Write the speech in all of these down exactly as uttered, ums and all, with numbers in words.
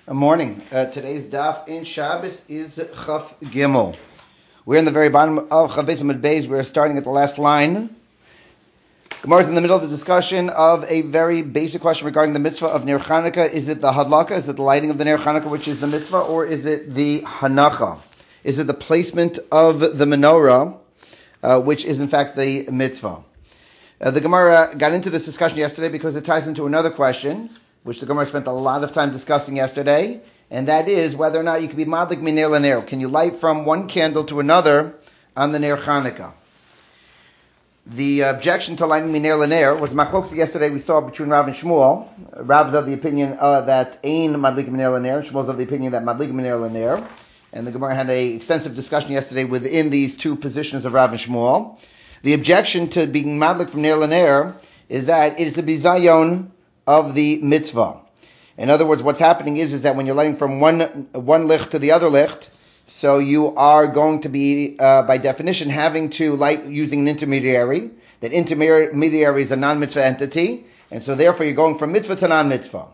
Good morning. Uh, today's daf in Shabbos is Chaf Gimel. We're in the very bottom of Chaf Amud Beis. We're starting at the last line. Gemara is in the middle of the discussion of a very basic question regarding the mitzvah of Ner Chanukah. Is it the hadlaka? Is it the lighting of the Ner Chanukah, which is the mitzvah, or is it the hanacha? Is it the placement of the menorah, uh, which is in fact the mitzvah? Uh, the Gemara got into this discussion yesterday because it ties into another question, which the Gemara spent a lot of time discussing yesterday, and that is whether or not you can be madlik miner l'ner. Can you light from one candle to another on the Ner Chanukah? The objection to lighting miner l'ner was machlokes yesterday we saw between Rav and Shmuel. Rav's of the opinion uh, that ein madlik miner l'ner, Shmuel's of the opinion that madlik miner l'ner, and the Gemara had an extensive discussion yesterday within these two positions of Rav and Shmuel. The objection to being madlik from ner l'ner is that it is a bizayon of the mitzvah. In other words, what's happening is, is that when you're lighting from one one licht to the other licht, so you are going to be, uh, by definition, having to light using an intermediary. That intermediary is a non-mitzvah entity, and so therefore you're going from mitzvah to non-mitzvah.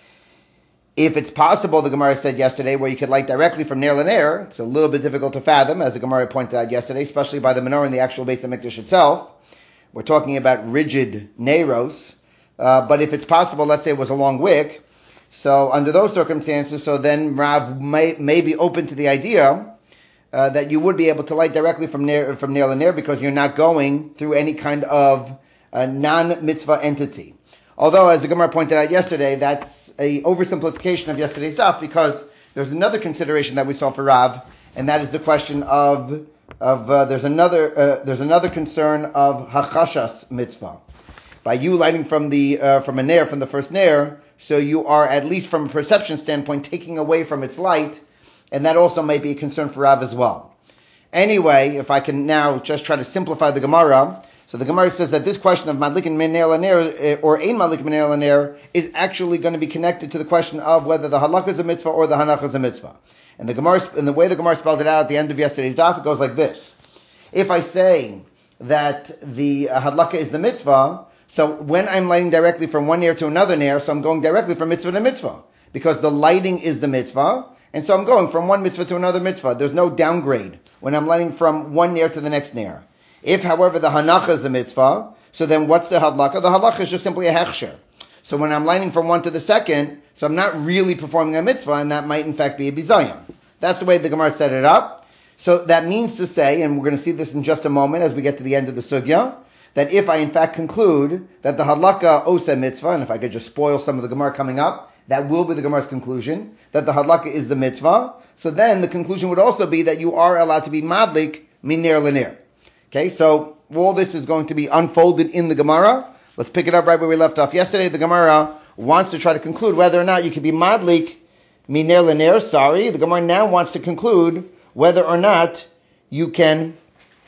If it's possible, the Gemara said yesterday, where you could light directly from ner l'ner, it's a little bit difficult to fathom, as the Gemara pointed out yesterday, especially by the menorah in the actual Beis HaMikdash itself. We're talking about rigid neiros. Uh, but if it's possible, let's say it was a long wick, so under those circumstances, so then Rav may, may be open to the idea uh, that you would be able to light directly from ner from ner l'ner because you're not going through any kind of uh, non-mitzvah entity. Although, as the Gemara pointed out yesterday, that's a oversimplification of yesterday's daf because there's another consideration that we saw for Rav, and that is the question of of uh, there's another uh, there's another concern of hachashas mitzvah. By you lighting from the uh, from a ner, from the first ner, so you are, at least from a perception standpoint, taking away from its light, and that also may be a concern for Rav as well. Anyway, if I can now just try to simplify the Gemara, so the Gemara says that this question of madlik and ner l'ner, or ein madlik ner l'ner, is actually going to be connected to the question of whether the halakha is a mitzvah or the hanacha is a mitzvah. And the Gemara, and the way the Gemara spelled it out at the end of yesterday's daf, it goes like this: if I say that the uh, halakha is the mitzvah, so when I'm lighting directly from one ner to another ner, so I'm going directly from mitzvah to mitzvah, because the lighting is the mitzvah, and so I'm going from one mitzvah to another mitzvah. There's no downgrade when I'm lighting from one ner to the next ner. If, however, the hanacha is a mitzvah, so then what's the hadlaka? The hadlaka is just simply a hechsher. So when I'm lighting from one to the second, so I'm not really performing a mitzvah, and that might in fact be a bizayon. That's the way the Gemara set it up. So that means to say, and we're going to see this in just a moment as we get to the end of the sugya, that if I in fact conclude that the hadlaka osa mitzvah, and if I could just spoil some of the Gemara coming up, that will be the Gemara's conclusion, that the hadlaka is the mitzvah, so then the conclusion would also be that you are allowed to be madlik min ner l'ner. Okay, so all this is going to be unfolded in the Gemara. Let's pick it up right where we left off yesterday. The Gemara wants to try to conclude whether or not you can be madlik min ner l'ner, sorry, the Gemara now wants to conclude whether or not you can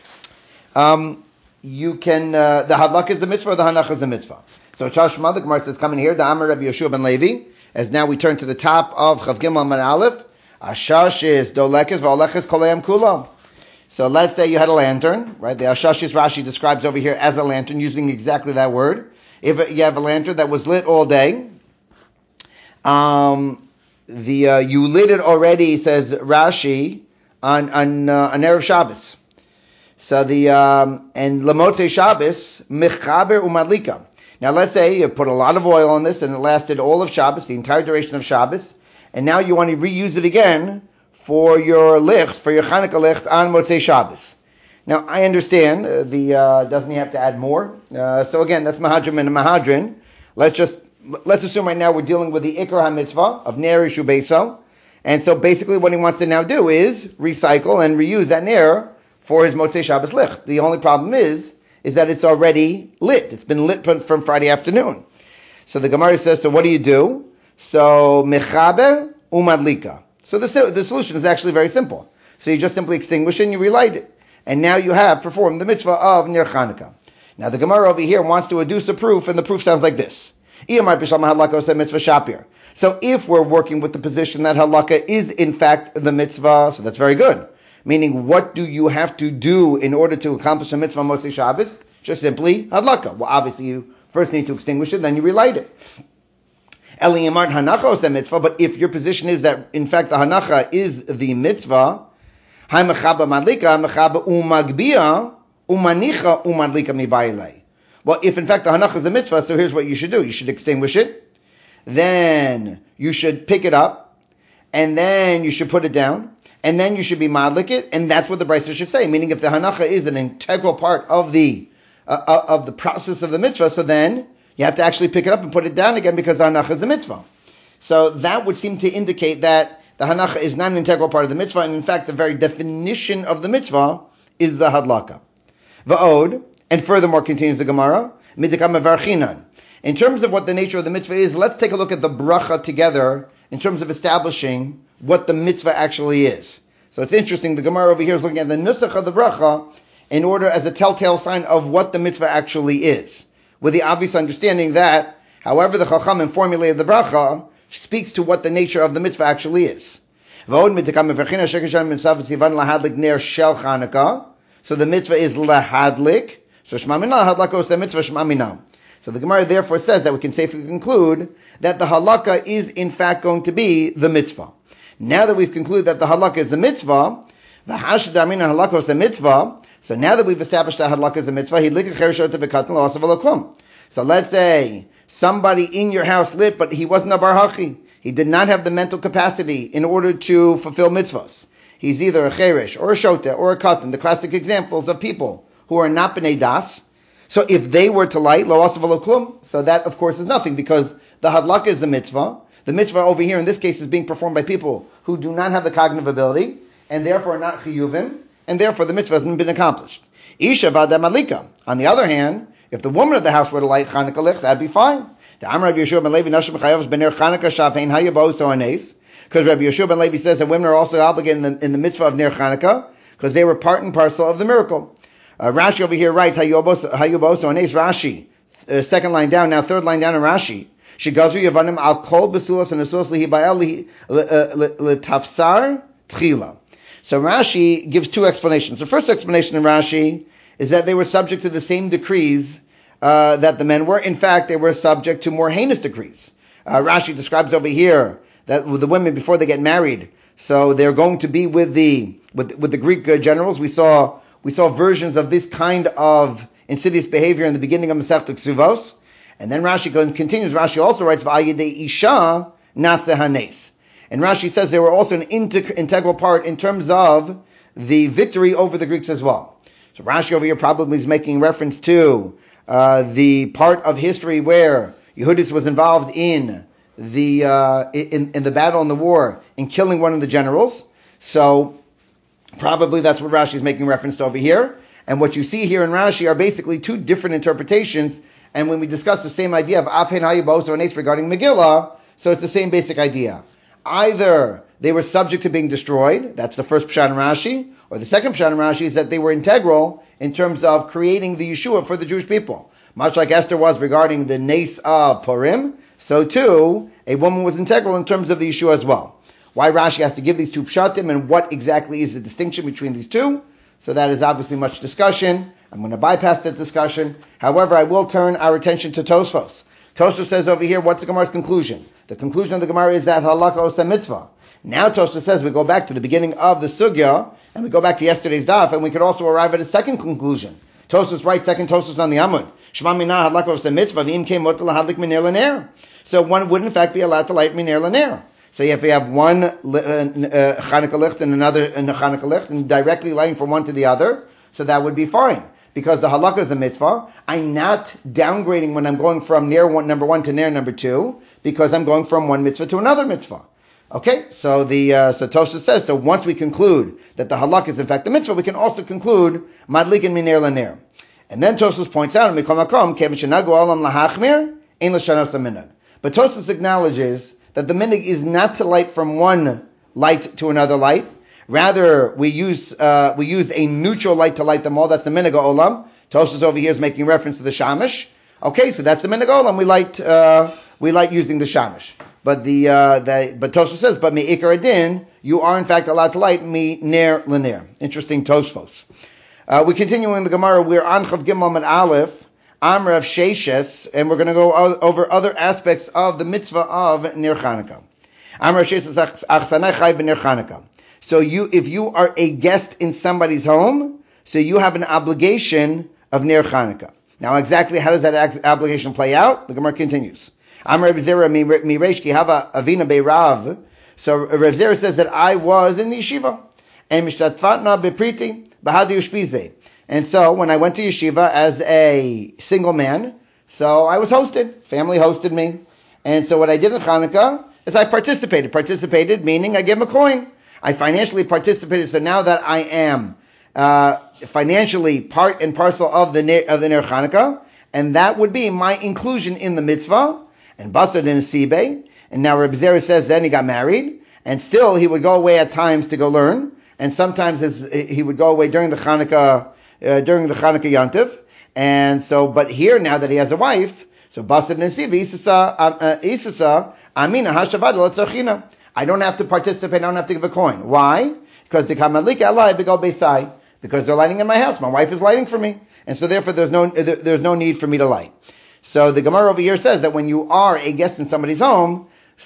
um You can, uh, the hadlaka is the mitzvah or the hanach is the mitzvah. So Shashma, the Gemara says, coming here, the Amar Rabbi Yeshua ben Levi, as now we turn to the top of Chav Gimel Amar Aleph, Ashashis dolekes v'olekes kolayam kulam. So let's say you had a lantern, right? The Ashashis Rashi describes over here as a lantern, using exactly that word. If you have a lantern that was lit all day, um, the uh, you lit it already, says Rashi, on on uh, on Erev Shabbos. So the, um, and Lamotzei Shabbos, Mechaber Umadlika. Now let's say you put a lot of oil on this and it lasted all of Shabbos, the entire duration of Shabbos, and now you want to reuse it again for your licht, for your Chanukah licht on Motzei Shabbos. Now I understand, uh, the, uh, doesn't he have to add more? Uh, so again, that's Mahadrim and Mahadrin. Let's just, let's assume right now we're dealing with the Ikar HaMitzvah of Ner Yishu Beiso. And so basically what he wants to now do is recycle and reuse that Ner for his Motzei Shabbos licht. The only problem is, is that it's already lit. It's been lit from Friday afternoon. So the Gemara says, so what do you do? So, mechaber umadlika. So the, the solution is actually very simple. So you just simply extinguish it and you relight it. And now you have performed the mitzvah of Ner Chanukah. Now the Gemara over here wants to adduce a proof, and the proof sounds like this. So if we're working with the position that halakha is in fact the mitzvah, so that's very good. Meaning, what do you have to do in order to accomplish a mitzvah Motzei Shabbos? Just simply hadlaka. Well, obviously, you first need to extinguish it, then you relight it. Eliyamart hanacha oseh mitzvah, but if your position is that in fact the hanacha is the mitzvah, hay mechaba madlika, mechaba umagbia, umanicha umadlika mibailei. Well, if in fact the hanacha is a mitzvah, so here's what you should do. You should extinguish it, then you should pick it up, and then you should put it down, and then you should be madlik it, and that's what the Brisa should say. Meaning, if the hanacha is an integral part of the uh, of the process of the mitzvah, so then you have to actually pick it up and put it down again because the hanacha is a mitzvah. So that would seem to indicate that the hanacha is not an integral part of the mitzvah, and in fact, the very definition of the mitzvah is the hadlaka. Va'od, and furthermore, continues the Gemara, midikam mevarchinan. In terms of what the nature of the mitzvah is, let's take a look at the bracha together in terms of establishing what the mitzvah actually is. So it's interesting, the Gemara over here is looking at the nusach of the bracha in order as a telltale sign of what the mitzvah actually is, with the obvious understanding that, however the Chachamim formulated the bracha, speaks to what the nature of the mitzvah actually is. So the mitzvah is lahadlik. So shma mina hadlaka oseh mitzvah shma mina. So the Gemara therefore says that we can safely conclude that the halakha is in fact going to be the mitzvah. Now that we've concluded that the halakha is the mitzvah, v'hashad amina halakha oseh mitzvah. So now that we've established that halakha is a mitzvah, hidlik chereshot v'katan lo asav lo klum. So let's say somebody in your house lit, but he wasn't a bar hachi. He did not have the mental capacity in order to fulfill mitzvahs. He's either a cheresh or a shota or a katan, the classic examples of people who are not b'nei das. So if they were to light, lo asav lo klum, so that of course is nothing because the hadlaka is the mitzvah. The mitzvah over here in this case is being performed by people who do not have the cognitive ability and therefore are not chiyuvim, and therefore the mitzvah hasn't been accomplished. Isha vada malika. On the other hand, if the woman of the house were to light Chanukah lich, that'd be fine. The Amar Rabbi Yeshua ben Levi nashim chayavos bener Chanukah shavhein hayabo so anes. Because Rabbi Yeshua ben Levi says that women are also obligated in the, in the mitzvah of ner Chanukah because they were part and parcel of the miracle. Uh, Rashi over here writes hayabo so anes. Rashi, uh, second line down, now third line down in Rashi. Shigazu yavanim al kol besulas and asulas lihi ba'el letafsar tchila. So Rashi gives two explanations. The first explanation in Rashi is that they were subject to the same decrees uh, that the men were. In fact, they were subject to more heinous decrees. Uh, Rashi describes over here that with the women before they get married, so they're going to be with the with with the Greek uh, generals. We saw we saw versions of this kind of insidious behavior in the beginning of Masechta Ksuvos, and then Rashi continues. Rashi also writes Va'ayidei Isha Naseh Hanes, and Rashi says they were also an integ- integral part in terms of the victory over the Greeks as well. So Rashi over here probably is making reference to uh, the part of history where Yehudis was involved in the uh, in, in the battle and the war in killing one of the generals. So probably that's what Rashi is making reference to over here. And what you see here in Rashi are basically two different interpretations. And when we discuss the same idea of Afhen Hayabos or Anes regarding Megillah, so it's the same basic idea. Either they were subject to being destroyed, that's the first Pshat in Rashi, or the second Pshat in Rashi is that they were integral in terms of creating the Yeshua for the Jewish people. Much like Esther was regarding the Nes of Purim, so too, a woman was integral in terms of the Yeshua as well. Why Rashi has to give these two Pshatim and what exactly is the distinction between these two? So that is obviously much discussion. I'm going to bypass that discussion. However, I will turn our attention to Tosfos. Tosfos says over here, what's the Gemara's conclusion? The conclusion of the Gemara is that halakha oseh mitzvah. Now Tosfos says we go back to the beginning of the sugya, and we go back to yesterday's daf, and we could also arrive at a second conclusion. Tosfos writes, second Tosfos on the Amud. Shema minah halakha oseh mitzvah, v'im kein motel lahadlik miner l'ner. So one would in fact be allowed to light miner l'ner. So if we have one uh, uh, Chanukah licht and another uh, Chanukah licht, and directly lighting from one to the other, so that would be fine. Because the halakha is a mitzvah, I'm not downgrading when I'm going from ner one, number one to ner number two, because I'm going from one mitzvah to another mitzvah. Okay, so the uh, so Tosha says, so once we conclude that the halakha is in fact the mitzvah, we can also conclude madlik and miner l'ner. And then Tosha points out, but Tosha acknowledges that the minig is not to light from one light to another light. Rather, we use uh, we use a neutral light to light them all. That's the minig olam. Tosfos over here is making reference to the shamish. Okay, so that's the minig olam. We light uh, we light using the shamish. But the uh, the but Tosfos says, but mi ikar adin, you are in fact allowed to light mi ner l'ner. Interesting Tosfos. Uh, we continue in the Gemara. We're on Chav Gimel and Aleph Amr of Sheishes, and we're going to go over other aspects of the mitzvah of Ner Chanukah. Amr of Sheishes achsanai chai b'Ner Chanukah. So you, if you are a guest in somebody's home, so you have an obligation of Ner Chanukah. Now, exactly how does that obligation play out? The Gemara continues. Amr Reb Zera mireish ki hava avina beirav. So Reb Zera says that I was in the yeshiva, and mishtatvatna bepriti bahadi ushpize. And so when I went to yeshiva as a single man, so I was hosted. Family hosted me. And so what I did in Hanukkah is I participated. Participated meaning I gave them a coin. I financially participated. So now that I am uh, financially part and parcel of the of the Ner Hanukkah, and that would be my inclusion in the mitzvah. And Basad in Sibe. And now Reb Zera says then he got married. And still he would go away at times to go learn. And sometimes his, he would go away during the Hanukkah Uh, during the Chanukah Yantiv, and so, but here now that he has a wife, so Basad Nesiv Isasa Isasa Amina Hashavad Lotzachina. I don't have to participate. I don't have to give a coin. Why? Because the Kamalika Allah Bigal Beisai. Because they're lighting in my house. My wife is lighting for me, and so therefore there's no there's no need for me to light. So the Gemara over here says that when you are a guest in somebody's home,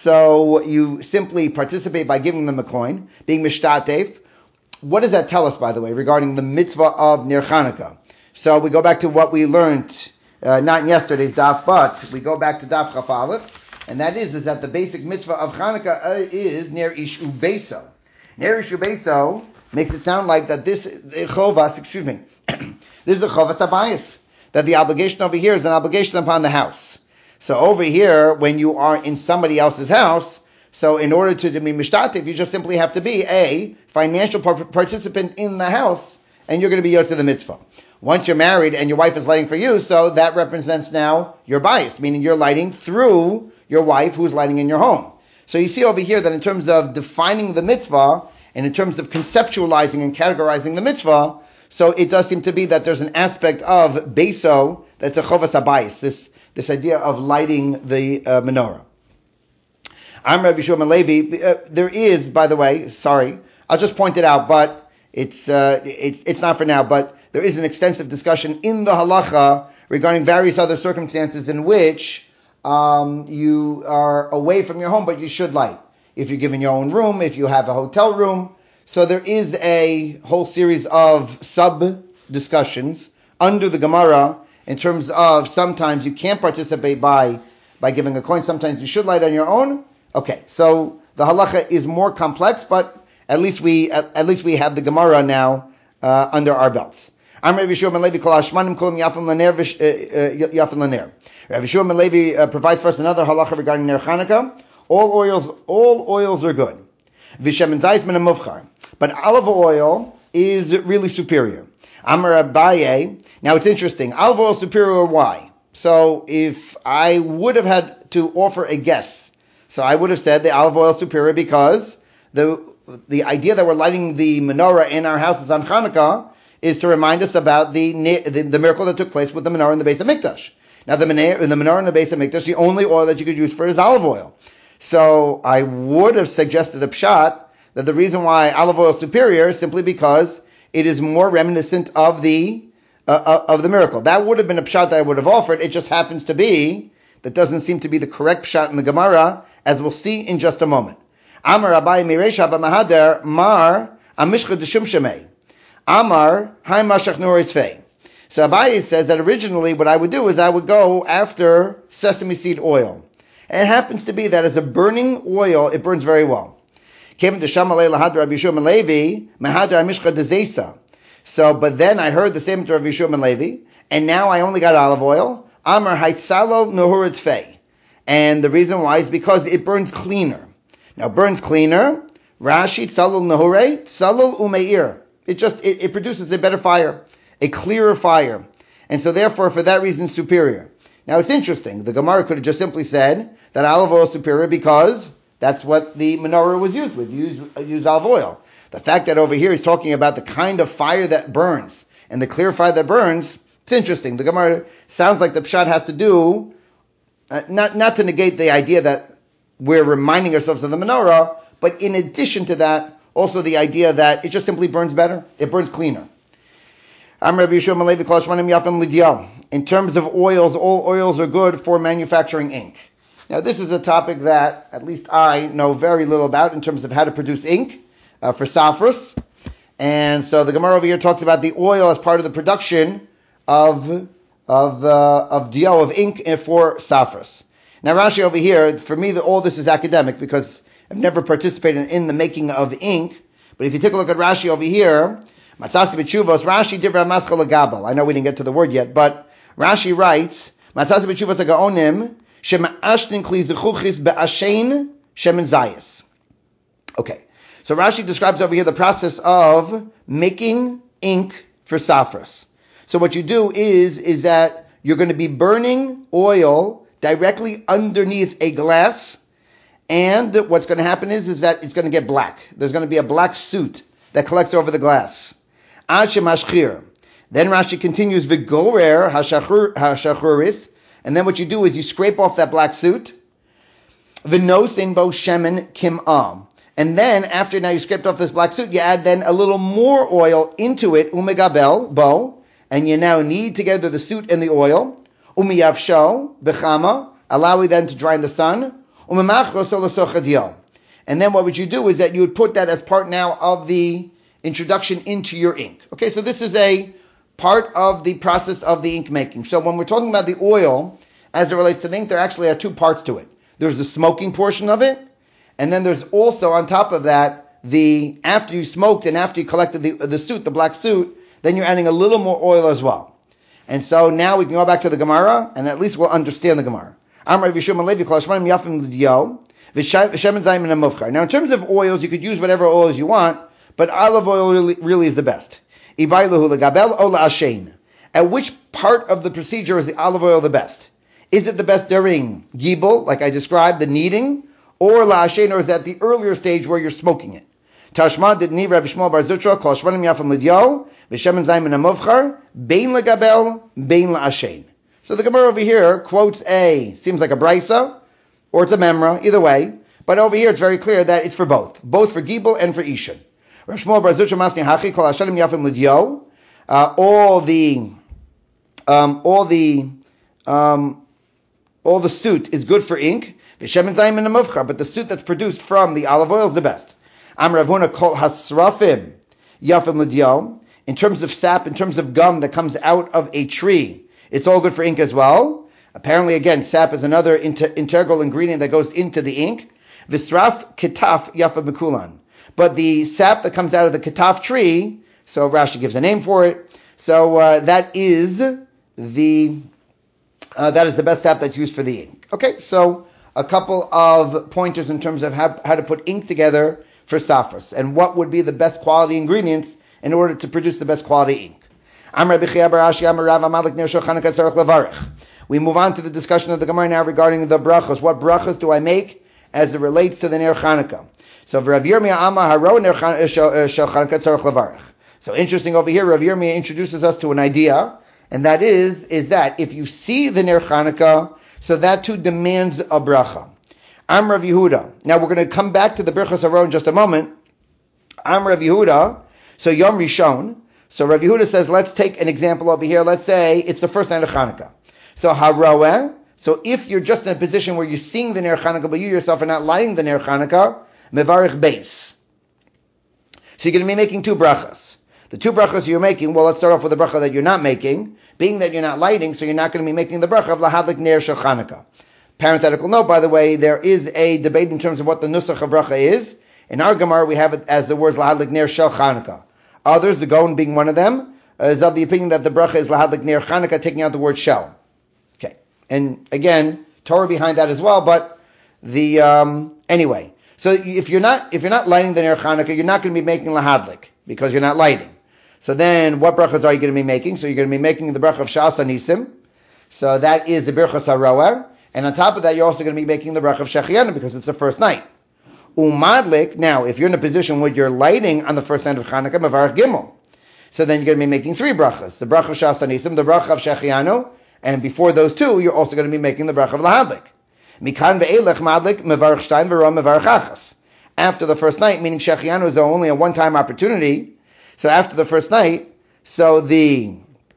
so you simply participate by giving them a coin, being mishtatef. What does that tell us, by the way, regarding the mitzvah of Ner Chanukah? So we go back to what we learned, uh, not in yesterday's daf, but we go back to daf Chaf Aleph, and that is, is that the basic mitzvah of Chanukah is Ner Ish Ubeso. Ner Ish Ubeso makes it sound like that this chovas, excuse me, this is a chovas abayis, that the obligation over here is an obligation upon the house. So over here, when you are in somebody else's house, so in order to be mishtatif, you just simply have to be a financial participant in the house, and you're going to be yotze the mitzvah. Once you're married and your wife is lighting for you, so that represents now your bias, meaning you're lighting through your wife who's lighting in your home. So you see over here that in terms of defining the mitzvah, and in terms of conceptualizing and categorizing the mitzvah, so it does seem to be that there's an aspect of beso that's a chovas habayis, this, this idea of lighting the uh, menorah. I'm Rabbi Shimon Levi. Uh, there is, by the way, sorry, I'll just point it out, but it's uh, it's it's not for now. But there is an extensive discussion in the halacha regarding various other circumstances in which um, you are away from your home, but you should light. If you give in your own room, if you have a hotel room, so there is a whole series of sub discussions under the Gemara in terms of sometimes you can't participate by by giving a coin. Sometimes you should light on your own. Okay, so the halacha is more complex, but at least we at, at least we have the Gemara now uh, under our belts. I'm Rabbi Shimon Levi kol hashmanim kolim yafim laner yafim laner. Rabbi Shimon Levi uh, provides for us another halacha regarding Ner Chanukah. All oils, all oils are good. V'shemen zayis min hamuvchar, but olive oil is really superior. Amar Abaye. Now it's interesting. Olive oil is superior. Why? So if I would have had to offer a guess. So I would have said the olive oil is superior because the the idea that we're lighting the menorah in our houses on Hanukkah is to remind us about the the, the miracle that took place with the menorah in the Beis Hamikdash. Now the menorah, the menorah in the Beis Hamikdash, the only oil that you could use for is olive oil. So I would have suggested a pshat that the reason why olive oil is superior is simply because it is more reminiscent of the uh, of the miracle. That would have been a pshat that I would have offered. It just happens to be that doesn't seem to be the correct pshat in the Gemara, as we'll see in just a moment. Amar Abaye Mireisha B'Mahader Mar Amishcha Deshum Shemei Amar Hai Mashach Noritzvei. So Abaye says that originally what I would do is I would go after sesame seed oil. And it happens to be that as a burning oil, it burns very well. Came to Shamalei Lahad Rabbi Shimon Levi Mahader Amishcha Dezesa. So, but then I heard the statement of Rabbi Shimon Levi, and now I only got olive oil. Amar Haitzalo Nohuritzvei. And the reason why is because it burns cleaner. Now, burns cleaner. Rashi Tzalul Nahure, Tzalul Umeir. It just, it, it produces a better fire, a clearer fire. And so therefore, for that reason, superior. Now, it's interesting. The Gemara could have just simply said that olive oil is superior because that's what the menorah was used with, use, use olive oil. The fact that over here he's talking about the kind of fire that burns and the clear fire that burns, it's interesting. The Gemara sounds like the pshat has to do, uh, not, not to negate the idea that we're reminding ourselves of the menorah, but in addition to that, also the idea that it just simply burns better. It burns cleaner. I'm Rabbi Yeshua Malevi Kol Shmanim Yafim L'Diel. In terms of oils, all oils are good for manufacturing ink. Now, this is a topic that at least I know very little about in terms of how to produce ink uh, for safras. And so the Gemara over here talks about the oil as part of the production of of uh, of dio, of ink for safras. Now, Rashi over here, for me, the, all this is academic because I've never participated in the making of ink. But if you take a look at Rashi over here, Matzasi b'tshuvos, Rashi divra maschal legabel. I know we didn't get to the word yet, but Rashi writes, Matzasi b'tshuvos hagaonim shema'ashtin kli zechuchis be'ashein shemen zayis. Okay, so Rashi describes over here the process of making ink for safras. So what you do is, is that you're going to be burning oil directly underneath a glass, and what's going to happen is, is that it's going to get black. There's going to be a black soot that collects over the glass. Ad shemashchir. Then Rashi continues, v'gorer hashachuris, and then what you do is you scrape off that black soot, v'nosin bo shemen kim'ah. And then, after now you scraped off this black soot, you add then a little more oil into it, umegabel, bo, and you now knead together the soot and the oil, umiyavsho, bechama, allow it then to dry in the sun, umemachro solosochadiel. And then what would you do is that you would put that as part now of the introduction into your ink. Okay, so this is a part of the process of the ink making. So when we're talking about the oil, as it relates to the ink, there actually are two parts to it. There's the smoking portion of it, and then there's also on top of that, the after you smoked and after you collected the, the soot, the black soot, then you're adding a little more oil as well. And so now we can go back to the Gemara, and at least we'll understand the Gemara. Now in terms of oils, you could use whatever oils you want, but olive oil really, really is the best. At which part of the procedure is the olive oil the best? Is it the best during gibel, like I described, the kneading, or la'ashen, or is that the earlier stage where you're smoking it? Tashma didni Rabbi Shmuel bar Zutra kol shvanim yafim l'dio v'shemen zayim min hamovchar bein legabel bein la'ashen. So the Gemara over here quotes a, seems like a brisa, or it's a memra, either way. But over here it's very clear that it's for both, both for gibel and for ishan. Rabbi Shmuel bar Zutra masni hachi kol hashanim yafim l'dio. All the, um, all the, um, all the soot is good for ink. V'shemen zayim min hamovchar, but the soot that's produced from the olive oil is the best. Am Ravuna kol hasrafim yafim l'dio. In terms of sap, in terms of gum that comes out of a tree, it's all good for ink as well. Apparently, again, sap is another inter- integral ingredient that goes into the ink. Visraf kitaf yafa bekulan. But the sap that comes out of the kitaf tree, so Rashi gives a name for it. So uh, that is the uh, that is the best sap that's used for the ink. Okay, so a couple of pointers in terms of how, how to put ink together for safras, and what would be the best quality ingredients in order to produce the best quality ink. We move on to the discussion of the Gemara now regarding the brachos. What brachos do I make as it relates to the Ner Chanukah? So Rav Yirmiyah Amar Haro Ner Chanukah Tzarech Levarach. So interesting over here, Rav Yirmiyah introduces us to an idea, and that is, is that if you see the Ner Chanukah, so that too demands a bracha. Am Rav Yehuda. Now we're going to come back to the Birchas Haro in just a moment. Am Rav Yehuda. So Yom Rishon. So Rav Yehuda says, let's take an example over here. Let's say it's the first night of Chanukah. So Haroeh. So if you're just in a position where you're seeing the Ner Chanukah, but you yourself are not lighting the Ner Chanukah, Mevarich Beis. So you're going to be making two brachas. The two brachas you're making, well, let's start off with the bracha that you're not making, being that you're not lighting, so you're not going to be making the bracha of Lahadlik Ner Shel Chanukah. Parenthetical note, by the way, there is a debate in terms of what the nusach of bracha is. In our Gemara, we have it as the words Lahadlik Ner Shel Chanukah. Others, the Gaon being one of them, uh, is of the opinion that the bracha is Lahadlik Ner Chanukah, taking out the word shel. Okay. And again, Torah behind that as well, but the, um, anyway. So if you're not, if you're not lighting the Ner Chanukah, you're not going to be making Lahadlik, because you're not lighting. So then, what brachas are you going to be making? So you're going to be making the bracha of Shas Anisim. So that is the Birchas Haroeh. And on top of that, you're also going to be making the bracha of Shechianu, because it's the first night. Umadlik, now, if you're in a position where you're lighting on the first night of Chanukah, Mavarach Gimel. So then you're going to be making three brachas. The bracha of Shas Anisim, the bracha of Shechianu, and before those two, you're also going to be making the bracha of Lahadlik. Mikan ve'elech madlik, Mavarach Shtayim v'ro Mavarach Achas. After the first night, meaning Shechianu is only a one-time opportunity, so after the first night, So the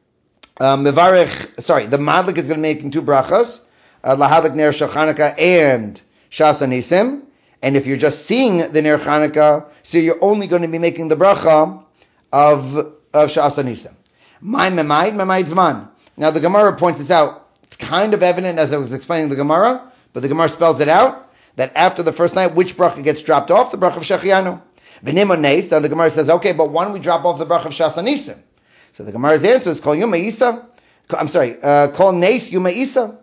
uh, Mevarech, sorry, the Madlik is going to be making two brachas, uh, Lahadlik Ner Shel Chanukah and Shas Anisim. And if you're just seeing the Ner Chanukah, so you're only going to be making the bracha of, of Shas Anisim. My Memaid, Memaid Zman. Now the Gemara points this out. It's kind of evident as I was explaining the Gemara, but the Gemara spells it out, that after the first night, which bracha gets dropped off? The bracha of Shechianu. V'nimo Neis, then the Gemara says, okay, but why don't we drop off the bracha of Shas Anisim? So the Gemara's answer is, Kol Yuma Isa. I'm sorry, uh, Kol Neis Yuma Isa.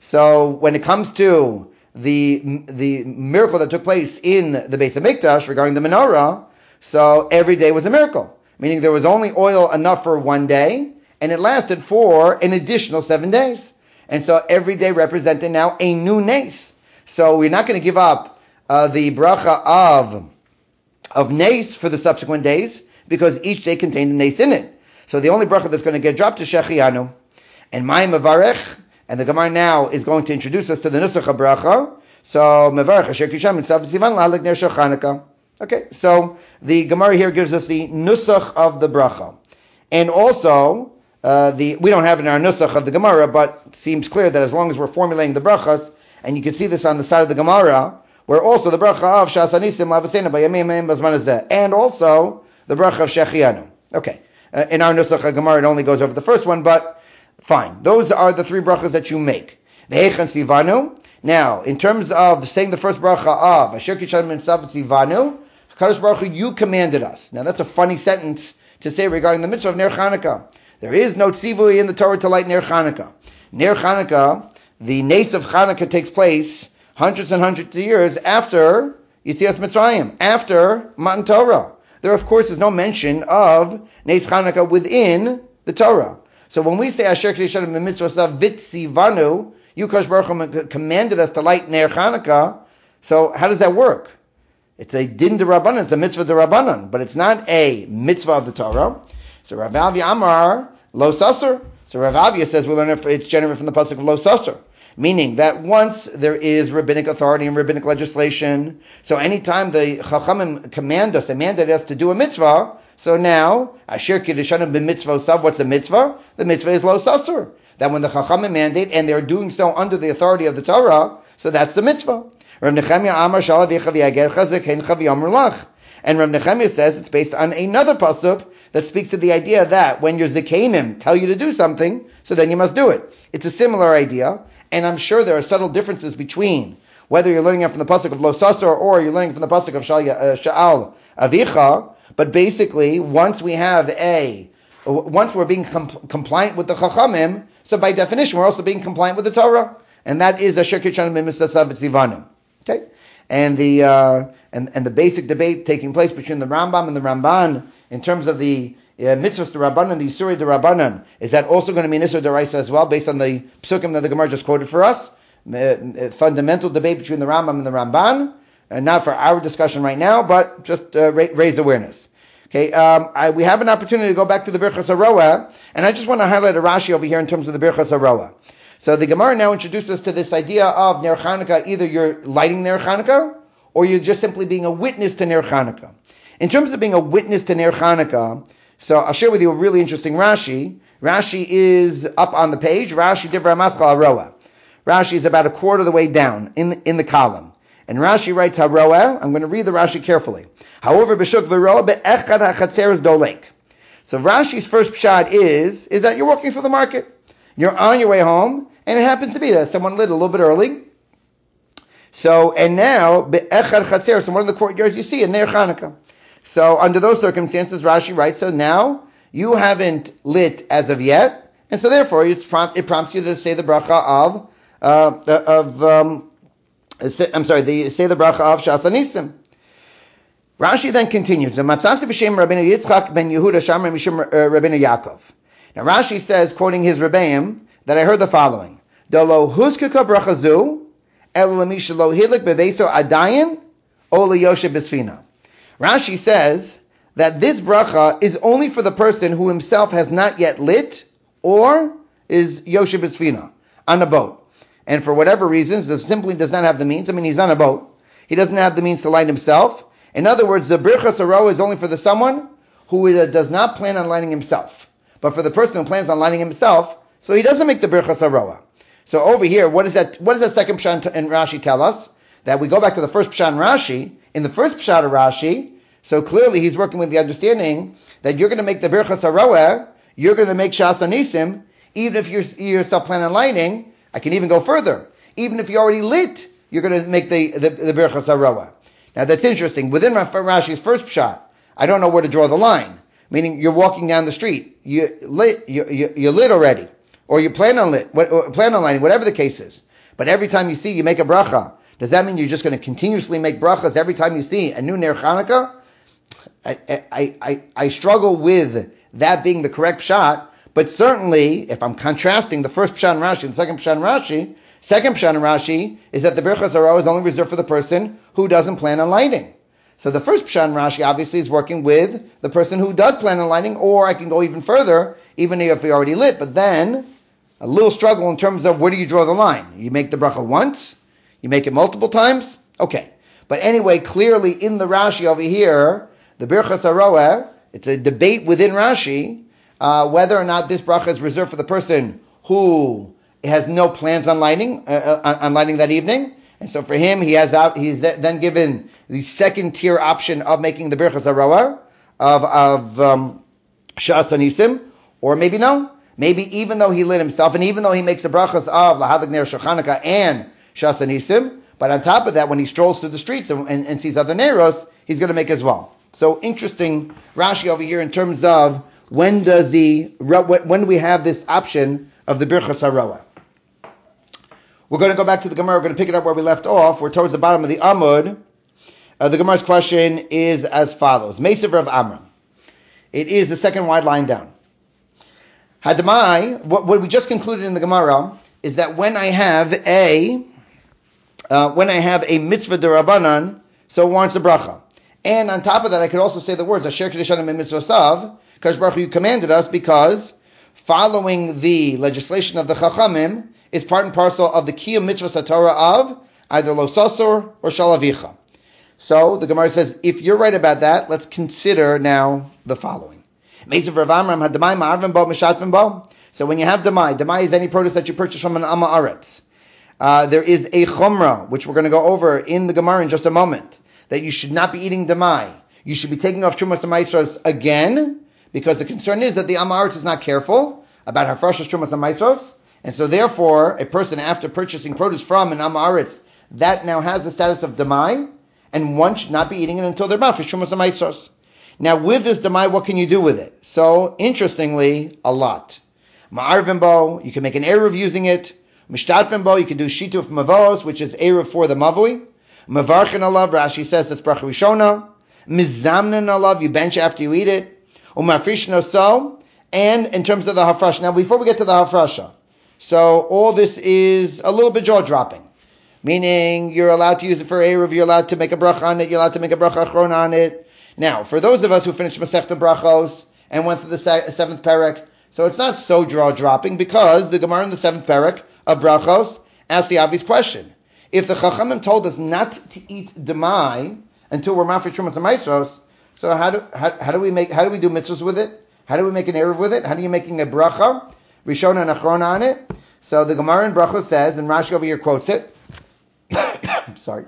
So when it comes to the the miracle that took place in the Beis HaMikdash regarding the menorah, so every day was a miracle. Meaning there was only oil enough for one day, and it lasted for an additional seven days. And so every day represented now a new Nes. So we're not going to give up uh, the bracha of, of Nes for the subsequent days, because each day contained a Nes in it. So the only bracha that's going to get dropped is Shechianu. And my Mevarech, and the Gemara now is going to introduce us to the Nusach bracha. So Mevarech Asher Kisham and Sav Sivan Lahadlik Ner Shel Chanukah. Okay, so the Gemara here gives us the Nusach of the bracha. And also, uh, the we don't have it in our Nusach of the Gemara, but it seems clear that as long as we're formulating the brachas, and you can see this on the side of the Gemara, where also the bracha of Shas Anisim Lavasena Bayamim Meim Bazman Hazeh, and also the bracha of Shechianu. Okay. Uh, in our Nusach HaGemara, it only goes over the first one, but fine. Those are the three brachas that you make. Ve'echan Sivanu. Now, in terms of saying the first bracha of Asher Kishan Min Sav Sivanu, HaKadosh Baruch Hu, you commanded us. Now, that's a funny sentence to say regarding the mitzvah of Ner Chanukah. There is no tzivui in the Torah to light Ner Chanukah. Ner Chanukah, the Nes of Chanukah takes place hundreds and hundreds of years after Yetzias Mitzrayim, after Matan Torah. There, of course, is no mention of Nes Chanukah within the Torah. So when we say Asher Kedushan Mitzvah Vitzivanu, you, Kadosh Baruch Hu, commanded us to light Ner Chanukah. So how does that work? It's a din de Rabbanan, it's a mitzvah de Rabbanan, but it's not a mitzvah of the Torah. So Rav Avia Amar Lo Sasser. So Rav Avia says we learn it, it's generated from the pasuk of Lo Sasser. Meaning that once there is rabbinic authority and rabbinic legislation, so anytime the Chachamim command us, they mandate us to do a mitzvah, so now, Asher Kiddushanim b'mitzvah sav, what's the mitzvah? The mitzvah is Lo Sasser. That when the Chachamim mandate, and they're doing so under the authority of the Torah, so that's the mitzvah. Rav Nechemia Amar Shalav Yechav Yagercha Zekein Chav Yomer Lach. And Rav Nechemia says it's based on another pasuk that speaks to the idea that when your Zekeinim tell you to do something, so then you must do it. It's a similar idea. And I'm sure there are subtle differences between whether you're learning it from the pasuk of Lo Sasser or you're learning from the pasuk of Sha'al Avicha. But basically, once we have a, once we're being com- compliant with the Chachamim, so by definition we're also being compliant with the Torah, and that is Asher Kishan Mitzvah V'Tzivanu. Okay, and the uh, and and the basic debate taking place between the Rambam and the Ramban in terms of the Uh, mitzvahs de Rabbanan, the Yisuri de Rabbanan, is that also going to be an Isur D'Oraisa as well, based on the psukim that the Gemara just quoted for us? Uh, fundamental debate between the Rambam and the Ramban, uh, not for our discussion right now, but just uh, ra- raise awareness. Okay, um, I, we have an opportunity to go back to the Birchas HaRoah, and I just want to highlight a Rashi over here in terms of the Birchas HaRoah. So the Gemara now introduces us to this idea of Ner Chanukah, either you're lighting Ner Chanukah, or you're just simply being a witness to Ner Chanukah. In terms of being a witness to Ner Chanukah, so I'll share with you a really interesting Rashi. Rashi is up on the page. Rashi Divrei Maschal HaRoah. Rashi is about a quarter of the way down in in the column. And Rashi writes HaRoah. I'm going to read the Rashi carefully. However, B'shuk v'roah be'echad ha'chatzeres dolek. So Rashi's first pshat is, is that you're walking through the market. You're on your way home, and it happens to be that someone lit a little bit early. So, and now, be'echad chatzeres, in one of the courtyards, you see a Ner Chanukah. So under those circumstances, Rashi writes, so now you haven't lit as of yet, and so therefore it's prompt, it prompts you to say the bracha of, uh, of um, I'm sorry, the, say the bracha of Shas Anisim. Rashi then continues, Matzasi b'shem Rabbeinu Yitzchak ben Yehuda Shamar mishum Rabbeinu Yaakov. Now Rashi says, quoting his Rebbeim, that I heard the following, Delo huskaka bracha zu, el l'misha lo hilik beveso adayin, o liyoshe b'sfina. Rashi says that this bracha is only for the person who himself has not yet lit or is Yoshev B'Sfina, on a boat. And for whatever reasons, this simply does not have the means. I mean, he's on a boat. He doesn't have the means to light himself. In other words, the Birchas HaRoah is only for the someone who does not plan on lighting himself. But for the person who plans on lighting himself, so he doesn't make the Birchas Haroa. So over here, what is that? What does that second Pshat in Rashi tell us? That we go back to the first Pshat in Rashi. In the first Pshat of Rashi, so clearly he's working with the understanding that you're going to make the Birchas Haroa, you're going to make Shas Anisim, even if you're, you yourself plan on lighting. I can even go further. Even if you already lit, you're going to make the, the, the Birchas Haroa. Now that's interesting. Within Rashi's first Pshat, I don't know where to draw the line. Meaning you're walking down the street, you lit, you, you, you lit already, or you plan on lit, what, plan on lighting, whatever the case is. But every time you see, you make a bracha. Does that mean you're just going to continuously make brachas every time you see a new Ner Chanukah? I, I, I, I struggle with that being the correct pshat, but certainly, if I'm contrasting the first pshat in Rashi and the second pshat in Rashi, second pshat in Rashi is that the Birchas Haroa is only reserved for the person who doesn't plan on lighting. So the first pshat in Rashi obviously is working with the person who does plan on lighting, or I can go even further, even if he already lit, but then a little struggle in terms of where do you draw the line? You make the bracha once? You make it multiple times? Okay. But anyway, clearly in the Rashi over here, the Birchas Haroa, it's a debate within Rashi, uh, whether or not this bracha is reserved for the person who has no plans on lighting, uh, on lighting that evening. And so for him, he has, he's then given the second tier option of making the Birchas Haroa, of, of, um, Shas Anisim, or maybe no. Maybe even though he lit himself, and even though he makes the brachas of Lahadlik Ner Shel Chanukah and Shas Anisim, but on top of that, when he strolls through the streets and, and, and sees other Neros, he's going to make as well. So interesting Rashi over here in terms of when does the when do we have this option of the Birchas Haroa? We're going to go back to the Gemara. We're going to pick it up where we left off. We're towards the bottom of the Amud. Uh, the Gemara's question is as follows: Mesav Rav Amram. It is the second wide line down. Hadamai. What, what we just concluded in the Gemara is that when I have a Uh, when I have a mitzvah derabanan, so it warrants a bracha. And on top of that, I could also say the words, Asher Kedushanim mitzvah sav, Kadosh Baruch Hu, you commanded us, because following the legislation of the Chachamim is part and parcel of the kiyum mitzvah satorah of either lo sasor or shalavicha. So the Gemara says, if you're right about that, let's consider now the following. So when you have damai, damai is any produce that you purchase from an Amma Aretz. Uh, there is a chumrah, which we're going to go over in the Gemara in just a moment, that you should not be eating damai. You should be taking off Trumas HaMaisros again, because the concern is that the Amma Aretz is not careful about Hafrashas Trumas HaMaisros, and so therefore, a person after purchasing produce from an Amma Aretz, that now has the status of damai, and one should not be eating it until they're mafresh Trumas HaMaisros. Now with this damai, what can you do with it? So, interestingly, a lot. Ma'arvin bo, you can make an eruv using it. Mishtadfin bo, you can do shituf mavos, which is eruv for the mavui. Mavarchin alav, Rashi says that's bracha rishona. Mizamnin alav, you bench after you eat it. Umafrish no so. And in terms of the hafrash, now before we get to the hafrasha, so all this is a little bit jaw dropping. Meaning you're allowed to use it for eruv, you're allowed to make a bracha on it, you're allowed to make a bracha achron on it. Now, for those of us who finished Masechta Brachos and went through the seventh perek, so it's not so jaw dropping, because the Gemara in the seventh perek of Brachos asked the obvious question. If the Chachamim told us not to eat demai until we're mafresh Trumas HaMaisros, so how do how, how do we make how do we do mitzvahs with it? How do we make an eruv with it? How are you making a bracha, rishona and achrona on it? So the Gemara in Brachos says, and Rashi over here quotes it, sorry,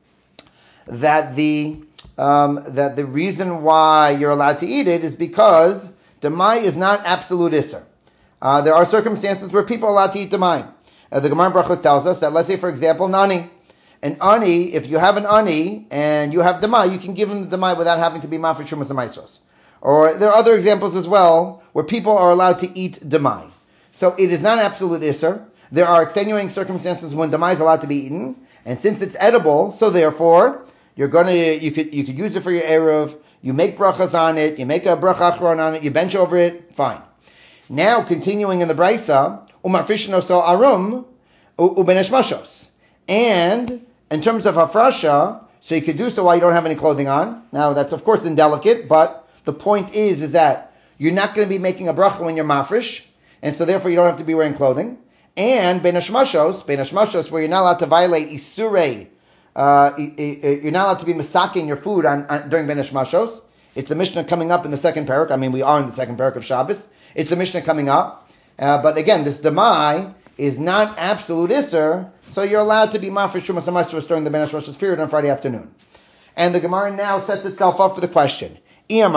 that the um, that the reason why you're allowed to eat it is because demai is not absolute isser. Uh, there are circumstances where people are allowed to eat demai. Uh, the Gemara Brachos tells us that, let's say, for example, nani. An ani, if you have an ani and you have demai, you can give him the demai without having to be mafresh Trumas HaMaisros. Or there are other examples as well where people are allowed to eat demai. So it is not absolute isser. There are extenuating circumstances when demai is allowed to be eaten, and since it's edible, so therefore you're gonna you could you could use it for your eruv. You make brachas on it. You make a bracha achron on it. You bench over it. Fine. Now continuing in the brisa, umarfish no so arum ubenesh mashos. And in terms of hafrasha, so you could do so while you don't have any clothing on. Now that's of course indelicate, but the point is is that you're not going to be making a bracha when you're mafresh, and so therefore you don't have to be wearing clothing. And benesh mashos, benesh mashos, where you're not allowed to violate isurei, uh, you're not allowed to be masaking your food on, on during benesh mashos. It's a Mishnah coming up in the second parak. I mean, we are in the second parak of Shabbos. It's a Mishnah coming up. Uh, but again, this Demai is not absolute Isser, so you're allowed to be Mafresh Shumas HaMaisros during the Ben Rosh's period on Friday afternoon. And the Gemara now sets itself up for the question. Now,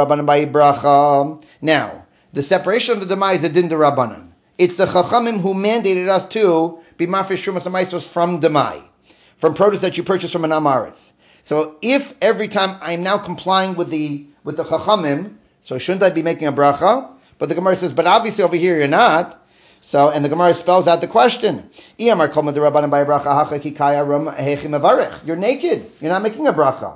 the separation of the Demai is a Din D'Rabbanan. It's the Chachamim who mandated us to be Mafresh Shumas HaMaisros from Demai, from produce that you purchase from an Amaretz. So if every time I'm now complying with the with the Chachamim, so shouldn't I be making a bracha? But the Gemara says, but obviously over here you're not. So, and the Gemara spells out the question. You're naked. You're not making a bracha.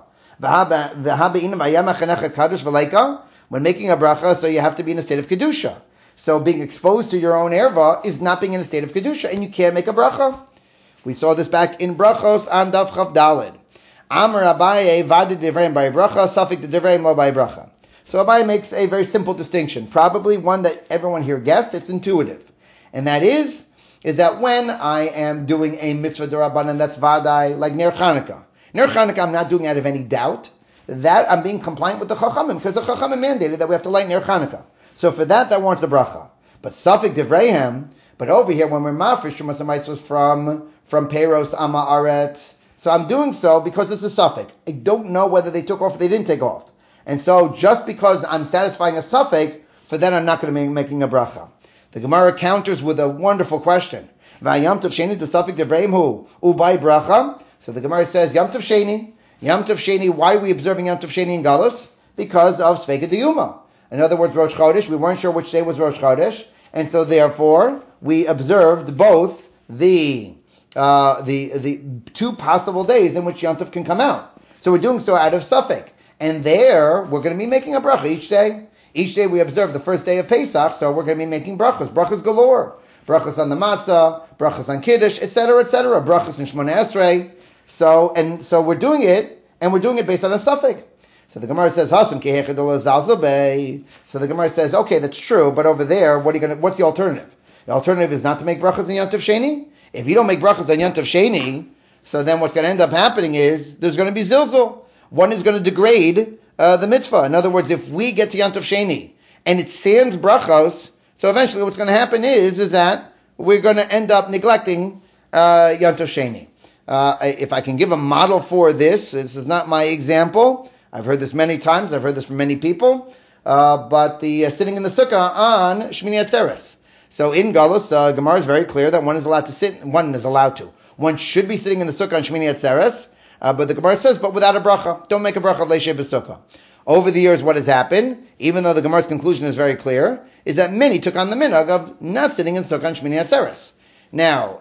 When making a bracha, so you have to be in a state of kedusha. So being exposed to your own erva is not being in a state of kedusha, and you can't make a bracha. We saw this back in brachos on Daf Chav Daled. Amar Abaye vadid devreim by bracha, safik de devreim lo by bracha. So Abaye makes a very simple distinction, probably one that everyone here guessed. It's intuitive, and that is is that when I am doing a mitzvah d'Rabbanan, that's vadai, like Ner Chanukah. Ner Chanukah, I'm not doing out of any doubt. That I'm being compliant with the Chachamim, because the Chachamim mandated that we have to light Ner Chanukah. So for that, that warrants a bracha. But safik devreihem, but over here when we're mafresh shumas hamaisros from from Peiros Ama Aretz, so I'm doing so because it's a suffix. I don't know whether they took off or they didn't take off. And so just because I'm satisfying a suffix, for that I'm not going to be making a bracha. The Gemara counters with a wonderful question. V'yam tov sheni to suffix devreim hu ubay bracha. So the Gemara says Yom Tov Sheni. Yom Tov Sheni. Why are we observing Yom Tov Sheni in Galus? Because of Sveika Diyuma. In other words, Rosh Chodesh. We weren't sure which day was Rosh Chodesh, and so therefore we observed both the uh, the the two possible days in which Yom Tov can come out. So we're doing so out of suffix. And there, we're going to be making a bracha each day. Each day we observe the first day of Pesach, so we're going to be making brachas. Brachas galore. Brachas on the matzah, brachas on kiddush, et cetera, et cetera. Brachas in Shmona Esrei. So, and so we're doing it, and we're doing it based on a suffix. So the Gemara says, Hasam kehechadol zalzobei. So the Gemara says, okay, that's true, but over there, what are you going to, what's the alternative? The alternative is not to make brachas on Yom Tov Sheni. If you don't make brachas on Yom Tov Sheni, so then what's going to end up happening is there's going to be zilzul. One is going to degrade uh, the mitzvah. In other words, if we get to Yom Tov Sheni and it sans brachos, so eventually what's going to happen is is that we're going to end up neglecting uh, Yom Tov Sheni. Uh, if I can give a model for this, this is not my example. I've heard this many times. I've heard this from many people. Uh, but the uh, sitting in the sukkah on Shmini Atzeres. So in Galus, uh, Gemara is very clear that one is allowed to sit. One is allowed to. One should be sitting in the sukkah on Shmini Atzeres. Uh, but the Gemara says, but without a bracha. Don't make a bracha of Leisheh B'sukkah. Over the years, what has happened, even though the Gemara's conclusion is very clear, is that many took on the minhag of not sitting in sukkah on Shmini Atzeres. Now,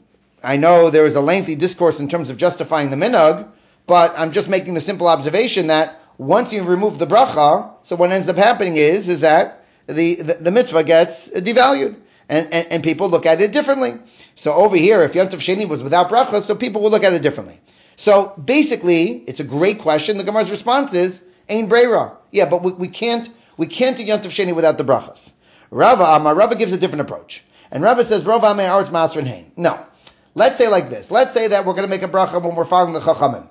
I know there is a lengthy discourse in terms of justifying the minhag, but I'm just making the simple observation that once you remove the bracha, so what ends up happening is, is that the, the, the mitzvah gets devalued, and, and, and people look at it differently. So over here, if Yom Tov Sheni was without bracha, so people will look at it differently. So basically, it's a great question. The Gemara's response is, Ein Breira. Yeah, but we, we can't we can't do Yom Tov Sheni without the brachas. Rava Amar, Rava gives a different approach. And Rava says, Rava Amar Aretz Masrin Hein. No. Let's say like this. Let's say that we're going to make a bracha when we're following the Chachamim.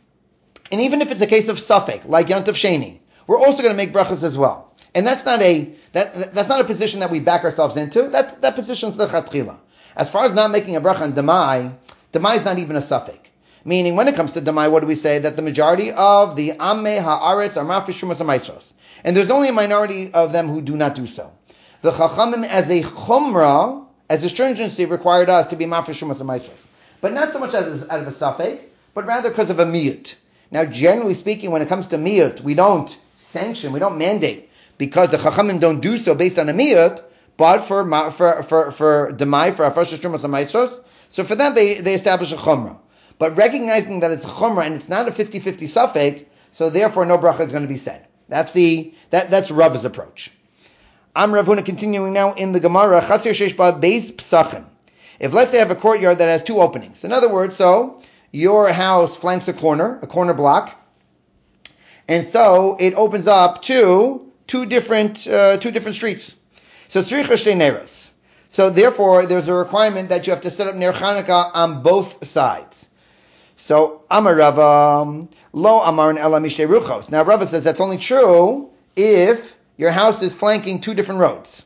And even if it's a case of suffix, like Yom Tov Sheni, we're also going to make brachas as well. And that's not a that that's not a position that we back ourselves into. That that position's the Chatchila. As far as not making a bracha on Demai, Demai is not even a suffix. Meaning, when it comes to Demai, what do we say? That the majority of the Amei Haaretz are Mafresh Shumas HaMaisros. And there's only a minority of them who do not do so. The Chachamim, as a Chumrah, as a stringency, required us to be Mafresh Shumas HaMaisros. But not so much out of, out of a Safek, but rather because of a Miyut. Now, generally speaking, when it comes to Miyut, we don't sanction, we don't mandate, because the Chachamim don't do so based on a Miyut, but for for for, for Demai, for Mafresh Shumas HaMaisros, so for that they, they establish a Chumrah. But recognizing that it's a chumrah and it's not a fifty-fifty suffix, so therefore no bracha is going to be said. That's the that that's Rava's approach. I'm Rav Huna, continuing now in the Gemara. Chatzir sheish ba beis psachim. If let's say I have a courtyard that has two openings. In other words, so your house flanks a corner, a corner block, and so it opens up to two different uh, two different streets. So tzricha shtei neros. So therefore, there's a requirement that you have to set up ner Chanukah on both sides. So Amar Rava, lo Amarin ela mishtei ruchos. Now Rava says that's only true if your house is flanking two different roads.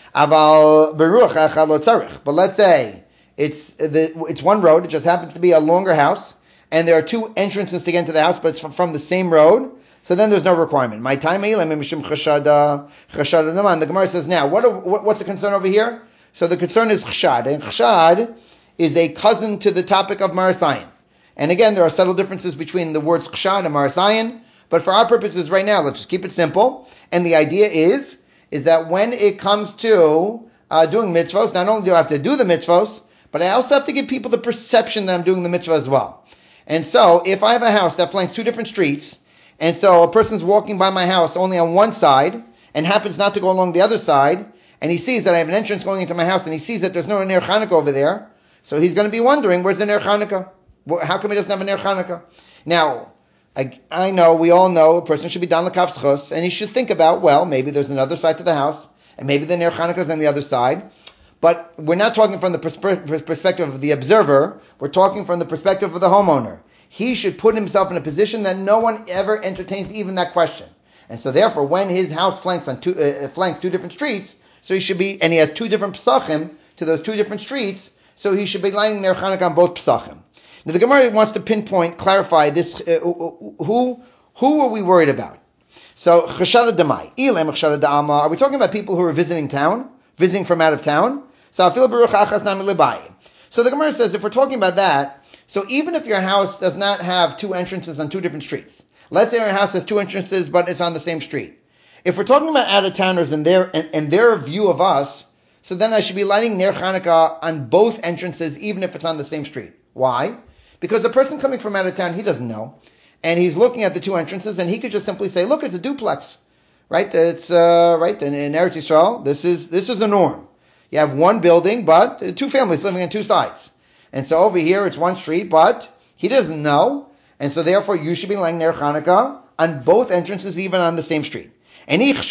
Aval beruach echad lo tzarich. But let's say it's the it's one road. It just happens to be a longer house, and there are two entrances to get into the house, but it's from, from the same road. So then there's no requirement. My time mishum chashada chashada naman. The Gemara says now what, what what's the concern over here? So the concern is chshad, and chshad is a cousin to the topic of marasayin. And again, there are subtle differences between the words chshad and marasayin, but for our purposes right now, let's just keep it simple. And the idea is, is that when it comes to uh, doing mitzvos, not only do I have to do the mitzvos, but I also have to give people the perception that I'm doing the mitzvah as well. And so, if I have a house that flanks two different streets, and so a person's walking by my house only on one side, and happens not to go along the other side, and he sees that I have an entrance going into my house, and he sees that there's no Ner Chanukah over there, so he's going to be wondering, where's the Ner Chanukah? How come he doesn't have a Ner Chanukah? Now, I, I know, we all know, a person should be dan l'kaf zchus, and he should think about, well, maybe there's another side to the house, and maybe the Ner Chanukah is on the other side. But we're not talking from the persp- perspective of the observer, we're talking from the perspective of the homeowner. He should put himself in a position that no one ever entertains even that question. And so therefore, when his house flanks on two, uh, flanks two different streets, so he should be, and he has two different psachim to those two different streets, so he should be lighting Ner Chanukah on both psachim. Now the Gemara wants to pinpoint, clarify this. Uh, who who are we worried about? So chashada damai, ilam chashada da'ama. Are we talking about people who are visiting town, visiting from out of town? So afil baruch achas nami lebayim. So the Gemara says if we're talking about that, so even if your house does not have two entrances on two different streets, let's say your house has two entrances but it's on the same street. If we're talking about out of towners and their and, and their view of us, so then I should be lighting Ner Chanukah on both entrances even if it's on the same street. Why? Because a person coming from out of town, he doesn't know. And he's looking at the two entrances, and he could just simply say, look, it's a duplex. Right? It's, uh, right, in, in Eretz Yisrael, this is, this is the norm. You have one building, but two families living on two sides. And so over here, it's one street, but he doesn't know. And so therefore, you should be laying Ner Chanukah on both entrances, even on the same street. And if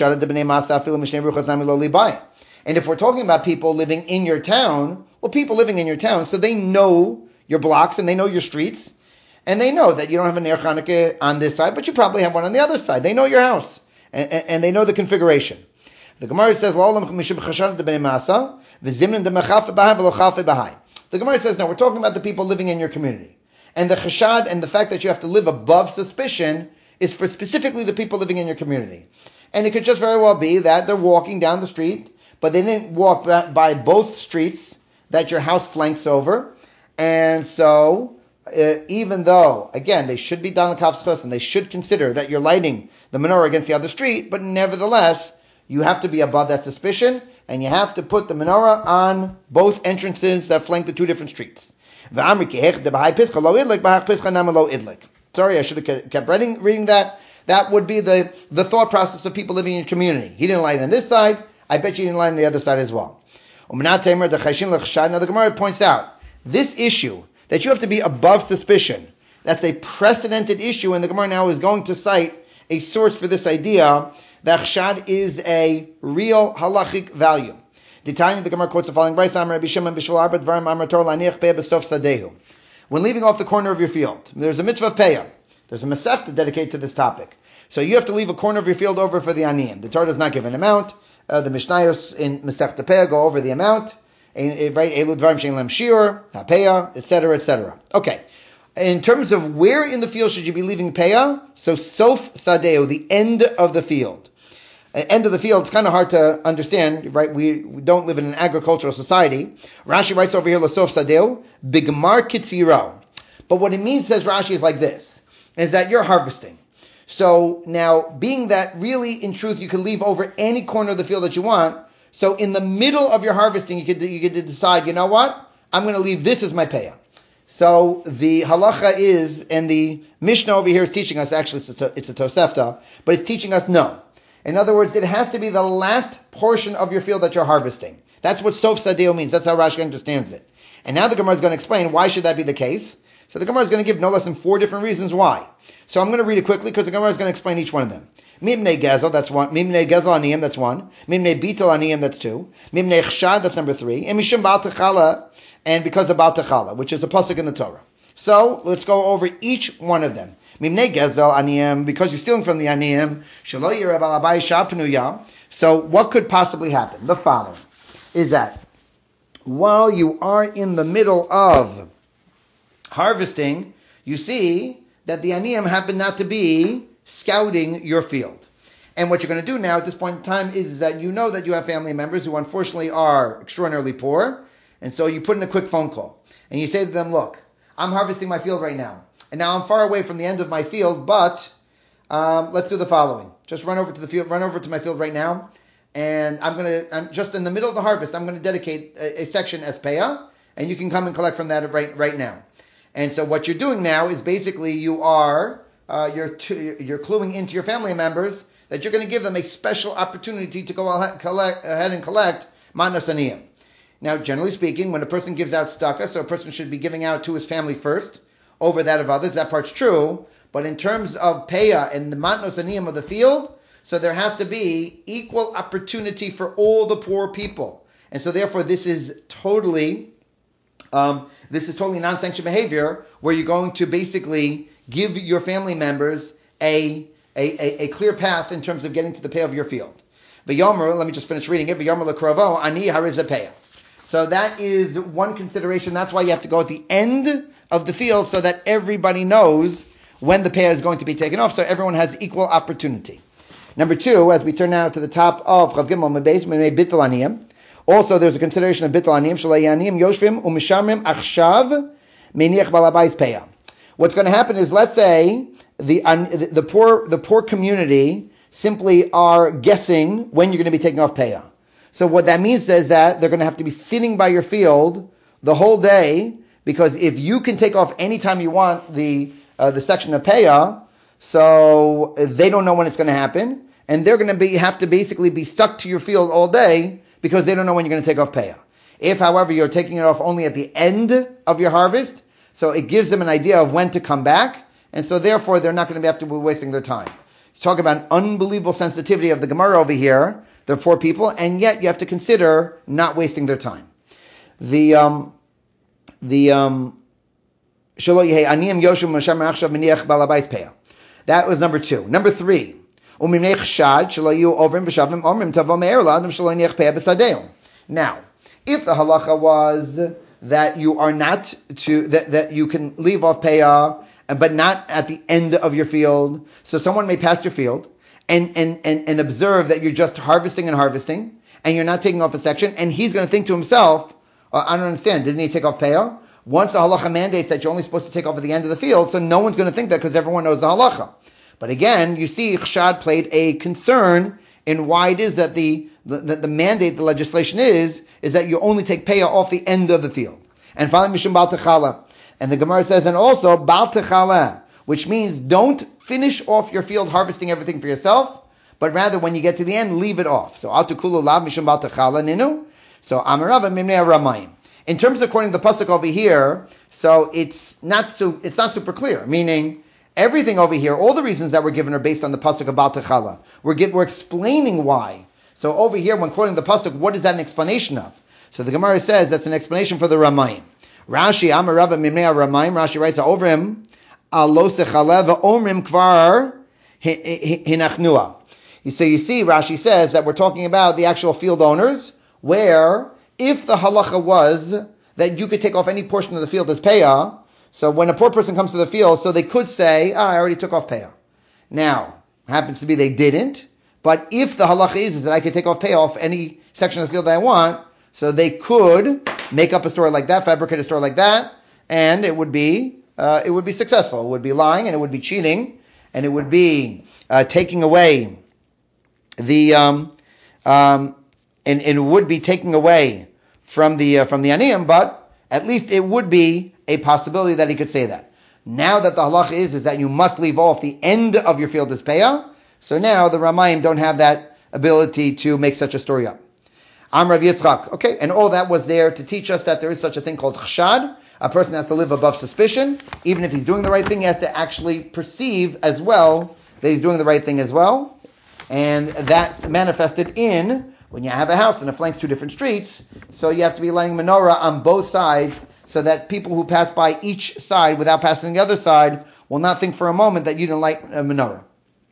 we're talking about people living in your town, well, people living in your town, so they know your blocks and they know your streets, and they know that you don't have a Ner Chanukah on this side, but you probably have one on the other side. They know your house, and, and, and they know the configuration. The Gemara says, the Gemara says, no, we're talking about the people living in your community. And the chashad and the fact that you have to live above suspicion is for specifically the people living in your community. And it could just very well be that they're walking down the street, but they didn't walk by both streets that your house flanks over. And so, uh, even though, again, they should be dan l'kaf zchus, and they should consider that you're lighting the menorah against the other street, but nevertheless, you have to be above that suspicion, and you have to put the menorah on both entrances that flank the two different streets. Sorry, I should have kept reading, reading that. That would be the, the thought process of people living in your community. He didn't light on this side, I bet you didn't light on the other side as well. Now the Gemara points out, this issue, that you have to be above suspicion, that's a precedented issue, and the Gemara now is going to cite a source for this idea, that chshad is a real halachic value. The Gemara quotes the following, when leaving off the corner of your field, there's a mitzvah of peyah, there's a masechta dedicated to this topic. So you have to leave a corner of your field over for the aniyim. The Torah does not give an amount, uh, the Mishnayos in masechta peyah go over the amount, right? Elu dvarim shein lem shiur, hapeya, et cetera, et cetera. Okay. In terms of where in the field should you be leaving peya? So sof sadeo, the end of the field. Uh, end of the field, it's kind of hard to understand, right? We, we don't live in an agricultural society. Rashi writes over here, lasof sadeo, bigmar kitziro. But what it means, says Rashi, is like this, is that you're harvesting. So now, being that really, in truth, you can leave over any corner of the field that you want, so in the middle of your harvesting, you could you could decide, you know what? I'm going to leave this as my payah. So the halacha is, and the Mishnah over here is teaching us, actually it's a, it's a Tosefta, but it's teaching us no. In other words, it has to be the last portion of your field that you're harvesting. That's what sof sadeo means. That's how Rashi understands it. And now the Gemara is going to explain why should that be the case. So the Gemara is going to give no less than four different reasons why. So I'm going to read it quickly because the Gemara is going to explain each one of them. Mimnei gezel, that's one. Mimnei gezel aniyim, that's one. Mimnei bitel aniyim, that's two. Mimnei chshad, that's number three. And mishum ba'al techala, and because of ba'al techala, which is a pasuk in the Torah. So let's go over each one of them. Because you're stealing from the aniyim, so what could possibly happen? The following is that while you are in the middle of harvesting, you see that the aniyim happen not to be scouting your field. And what you're going to do now at this point in time is, is that you know that you have family members who unfortunately are extraordinarily poor, and so you put in a quick phone call. And you say to them, look, I'm harvesting my field right now. And now I'm far away from the end of my field, but um, let's do the following. Just run over to the field, run over to my field right now. And I'm going to, I'm just in the middle of the harvest, I'm going to dedicate a, a section as payah, and you can come and collect from that right, right now. And so what you're doing now is basically you are, uh, you're, t- you're cluing into your family members that you're going to give them a special opportunity to go ahead, collect, ahead and collect matnas aniyim. Now, generally speaking, when a person gives out tzedakah, so a person should be giving out to his family first, over that of others. That part's true. But in terms of payah and the matnos aniyim of the field, so there has to be equal opportunity for all the poor people. And so therefore this is totally, um, this is totally non-sanctioned behavior where you're going to basically give your family members a, a, a, a clear path in terms of getting to the payah of your field. V'yomer, let me just finish reading it. V'yomer l'kravo, ani hariz payah. So that is one consideration. That's why you have to go at the end of the field so that everybody knows when the payah is going to be taken off, so everyone has equal opportunity. Number two, as we turn now to the top of Chav Gimel Mebeis, Menei Bittul Aniyim. Also, there's a consideration of Bittul Aniyim, Shalei Aniyim Yoshvim Umishamrim Achshav Meniach Balabais Payah. What's going to happen is, let's say the, uh, the the poor the poor community simply are guessing when you're going to be taking off payah. So what that means is that they're going to have to be sitting by your field the whole day, because if you can take off anytime you want the uh, the section of payah, so they don't know when it's going to happen, and they're going to be have to basically be stuck to your field all day because they don't know when you're going to take off payah. If, however, you're taking it off only at the end of your harvest, so it gives them an idea of when to come back, and so therefore they're not going to be have to be wasting their time. You talk about an unbelievable sensitivity of the Gemara over here. They're poor people, and yet you have to consider not wasting their time. The um, the um, that was number two. Number three. Now, if the halacha was that you are not to that, that you can leave off payah, but not at the end of your field, so someone may pass your field and and and, and observe that you're just harvesting and harvesting, and you're not taking off a section, and he's going to think to himself, oh, I don't understand, didn't he take off payah? Once the halacha mandates that you're only supposed to take off at the end of the field, so no one's going to think that because everyone knows the halacha. But again, you see, Chshad played a concern in why it is that the, the, the, the mandate, the legislation is, is that you only take payah off the end of the field. And finally, Mishum Bal Techala. And the Gemara says, and also, Bal Techala, which means don't finish off your field harvesting everything for yourself, but rather when you get to the end, leave it off. So, Al Tukulu Lav Mishum Bal Techala Ninu. So, Amarava Mimnei Ramayim. In terms of according to the pasuk over here, so it's not so it's not super clear. Meaning everything over here, all the reasons that were given are based on the pasuk of Bal Techala. We're give, we're explaining why. So over here, when quoting the pasuk, what is that an explanation of? So the Gemara says that's an explanation for the Ramayim. Rashi Amar Rabba Mimnei Ramayim. Rashi writes over him Alo Sechala ve'omrim kvar hinachnua. So you see, Rashi says that we're talking about the actual field owners, where if the halacha was that you could take off any portion of the field as payah, so when a poor person comes to the field, so they could say, ah, I already took off payah. Now, happens to be they didn't, but if the halacha is, is that I could take off payah off any section of the field that I want, so they could make up a story like that, fabricate a story like that, and it would be uh, it would be successful. It would be lying, and it would be cheating, and it would be uh, taking away the um, um, and, and it would be taking away from the uh, from the aniyim, but at least it would be a possibility that he could say that. Now that the halacha is is that you must leave off the end of your field as payah, so now the Ramayim don't have that ability to make such a story up. Am Rav Yitzchak. Okay, and all that was there to teach us that there is such a thing called chshad. A person has to live above suspicion. Even if he's doing the right thing, he has to actually perceive as well that he's doing the right thing as well. And that manifested in when you have a house and it flanks two different streets, so you have to be lighting menorah on both sides so that people who pass by each side without passing the other side will not think for a moment that you didn't light a menorah.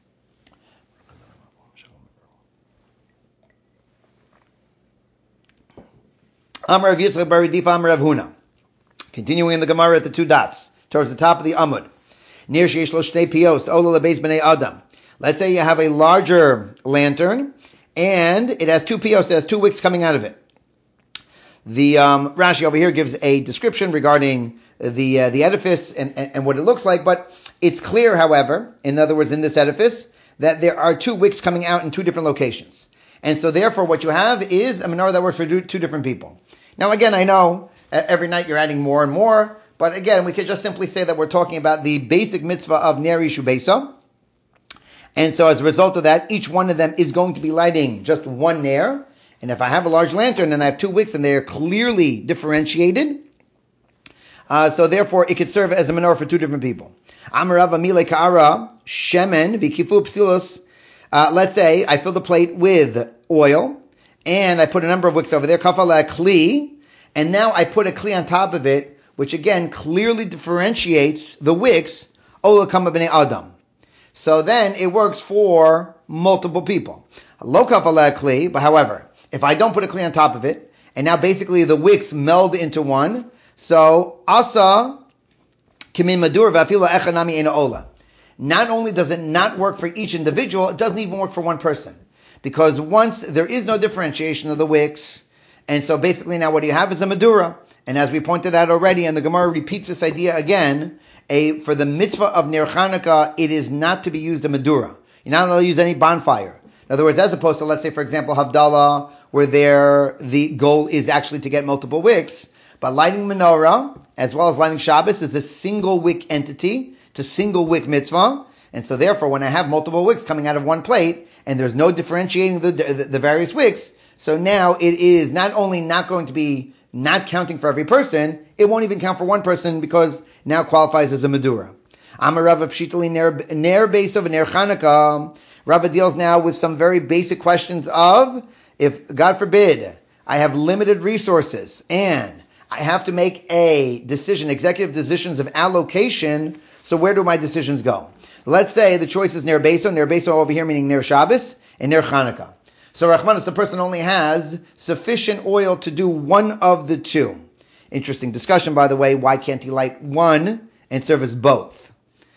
Amar Rav Yitzchak bar Redifa Amar Rav Huna. Continuing in the Gemara at the two dots, towards the top of the Amud. Near sheish lo shnei piyos, ola lebeis b'nei Adam. Let's say you have a larger lantern, and it has two piyos, it has two wicks coming out of it. The um, Rashi over here gives a description regarding the uh, the edifice and, and, and what it looks like, but it's clear, however, in other words, in this edifice, that there are two wicks coming out in two different locations. And so therefore what you have is a menorah that works for two different people. Now again, I know every night you're adding more and more, but again, we could just simply say that we're talking about the basic mitzvah of Ner Yishu Beisa. And so as a result of that, each one of them is going to be lighting just one Ner. And if I have a large lantern and I have two wicks and they're clearly differentiated, uh, so therefore it could serve as a menorah for two different people. Amarav Amile Ka'ara, Shemen, Vikifu Psilos. Let's say I fill the plate with oil, and I put a number of wicks over there, kafala kli, and now I put a kli on top of it, which again clearly differentiates the wicks, ola kama b'nei adam. So then it works for multiple people. Lo kafala kli, but however, if I don't put a kli on top of it, and now basically the wicks meld into one, so asa kimin madur v'afila echanami ena ola. Not only does it not work for each individual, it doesn't even work for one person. Because once there is no differentiation of the wicks, and so basically now what you have is a Madura. And as we pointed out already, and the Gemara repeats this idea again, a for the mitzvah of Ner Chanukah, it is not to be used a Madura. You're not allowed to use any bonfire. In other words, as opposed to, let's say, for example, Havdalah, where there the goal is actually to get multiple wicks. But lighting menorah, as well as lighting Shabbos, is a single wick entity. It's a single wick mitzvah. And so therefore, when I have multiple wicks coming out of one plate, and there's no differentiating the, the, the various wicks, so now it is not only not going to be not counting for every person, it won't even count for one person because now qualifies as a Madura. Amar Rava Pshitali Ner Beisov Ner Chanukah. Rava deals now with some very basic questions of, if, God forbid, I have limited resources and I have to make a decision, executive decisions of allocation, so where do my decisions go? Let's say the choice is Ner Beiso, Ner Beiso over here meaning Ner Shabbos, and Ner Chanukah. So Rachmanis, the person only has sufficient oil to do one of the two. Interesting discussion, by the way. Why can't he light one and service both?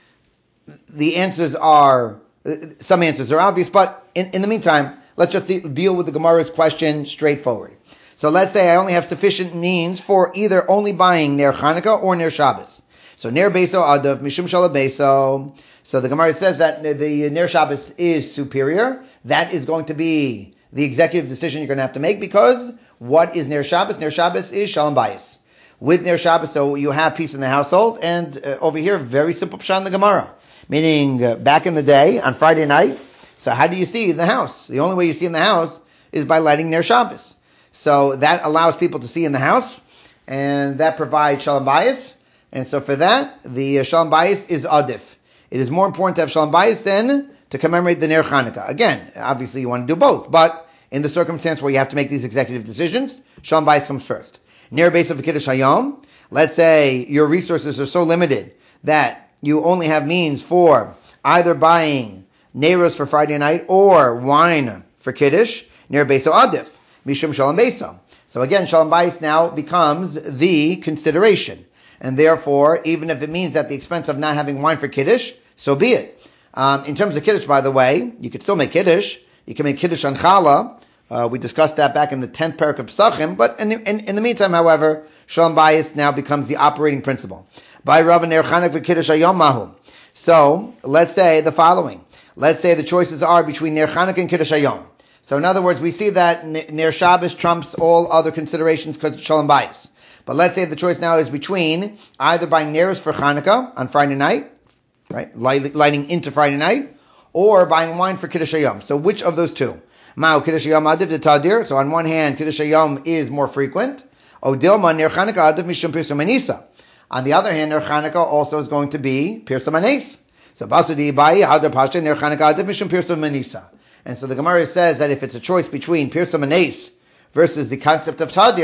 The answers are, some answers are obvious, but in, in the meantime, let's just de- deal with the Gemara's question straightforward. So let's say I only have sufficient means for either only buying Ner Chanukah or Ner Shabbos. So Ner Beiso Adav, Mishum Shala Beiso. So the Gemara says that the Ner Shabbos is superior. That is going to be the executive decision you're going to have to make, because what is Ner Shabbos? Ner Shabbos is Shalom Bayis. With Ner Shabbos, so you have peace in the household, and uh, over here, very simple pshat in the Gemara. Meaning, uh, back in the day, on Friday night, so how do you see in the house? The only way you see in the house is by lighting Ner Shabbos. So that allows people to see in the house, and that provides Shalom Bayis. And so for that, the uh, Shalom Bayis is Adif. It is more important to have Shalom Bayis than to commemorate the Ner Chanukah. Again, obviously you want to do both, but in the circumstance where you have to make these executive decisions, Shalom Bayis comes first. Ner Beis of Kiddush Hayom, let's say your resources are so limited that you only have means for either buying Neiros for Friday night or wine for Kiddush, Ner Beiso Adif, Mishum Shalom Beiso. So again, Shalom Bayis now becomes the consideration. And therefore, even if it means that the expense of not having wine for Kiddush, so be it. Um, in terms of Kiddush, by the way, you could still make Kiddush. You can make Kiddush on Challah. Uh, we discussed that back in the tenth parak of Pesachim. But in, in, in the meantime, however, Shalom Bayis now becomes the operating principle. By Rav Ner Chanukah for Kiddush Hayom Mahu. So, let's say the following. Let's say the choices are between Ner Chanukah and Kiddush Hayom. So in other words, we see that Ner Shabbos trumps all other considerations because it's Shalom Bayis. But let's say the choice now is between either buying Neros for Chanukah on Friday night, right, lighting into Friday night, or buying wine for Kiddush Hayom. So which of those two? Ma'u Kiddush Hayom Adiv de Tadir. So on one hand, Kiddush Hayom is more frequent. O Dilma Ner Chanukah Adiv Mishum Pirsum Anisa. On the other hand, Ner Chanukah also is going to be Pirsum Anes. So Basudi Ibai Hadar Pasha Ner Chanukah Adiv Mishum Pirsum Anisa. And so the Gemara says that if it's a choice between Pirsum Anes versus the concept of Tadir,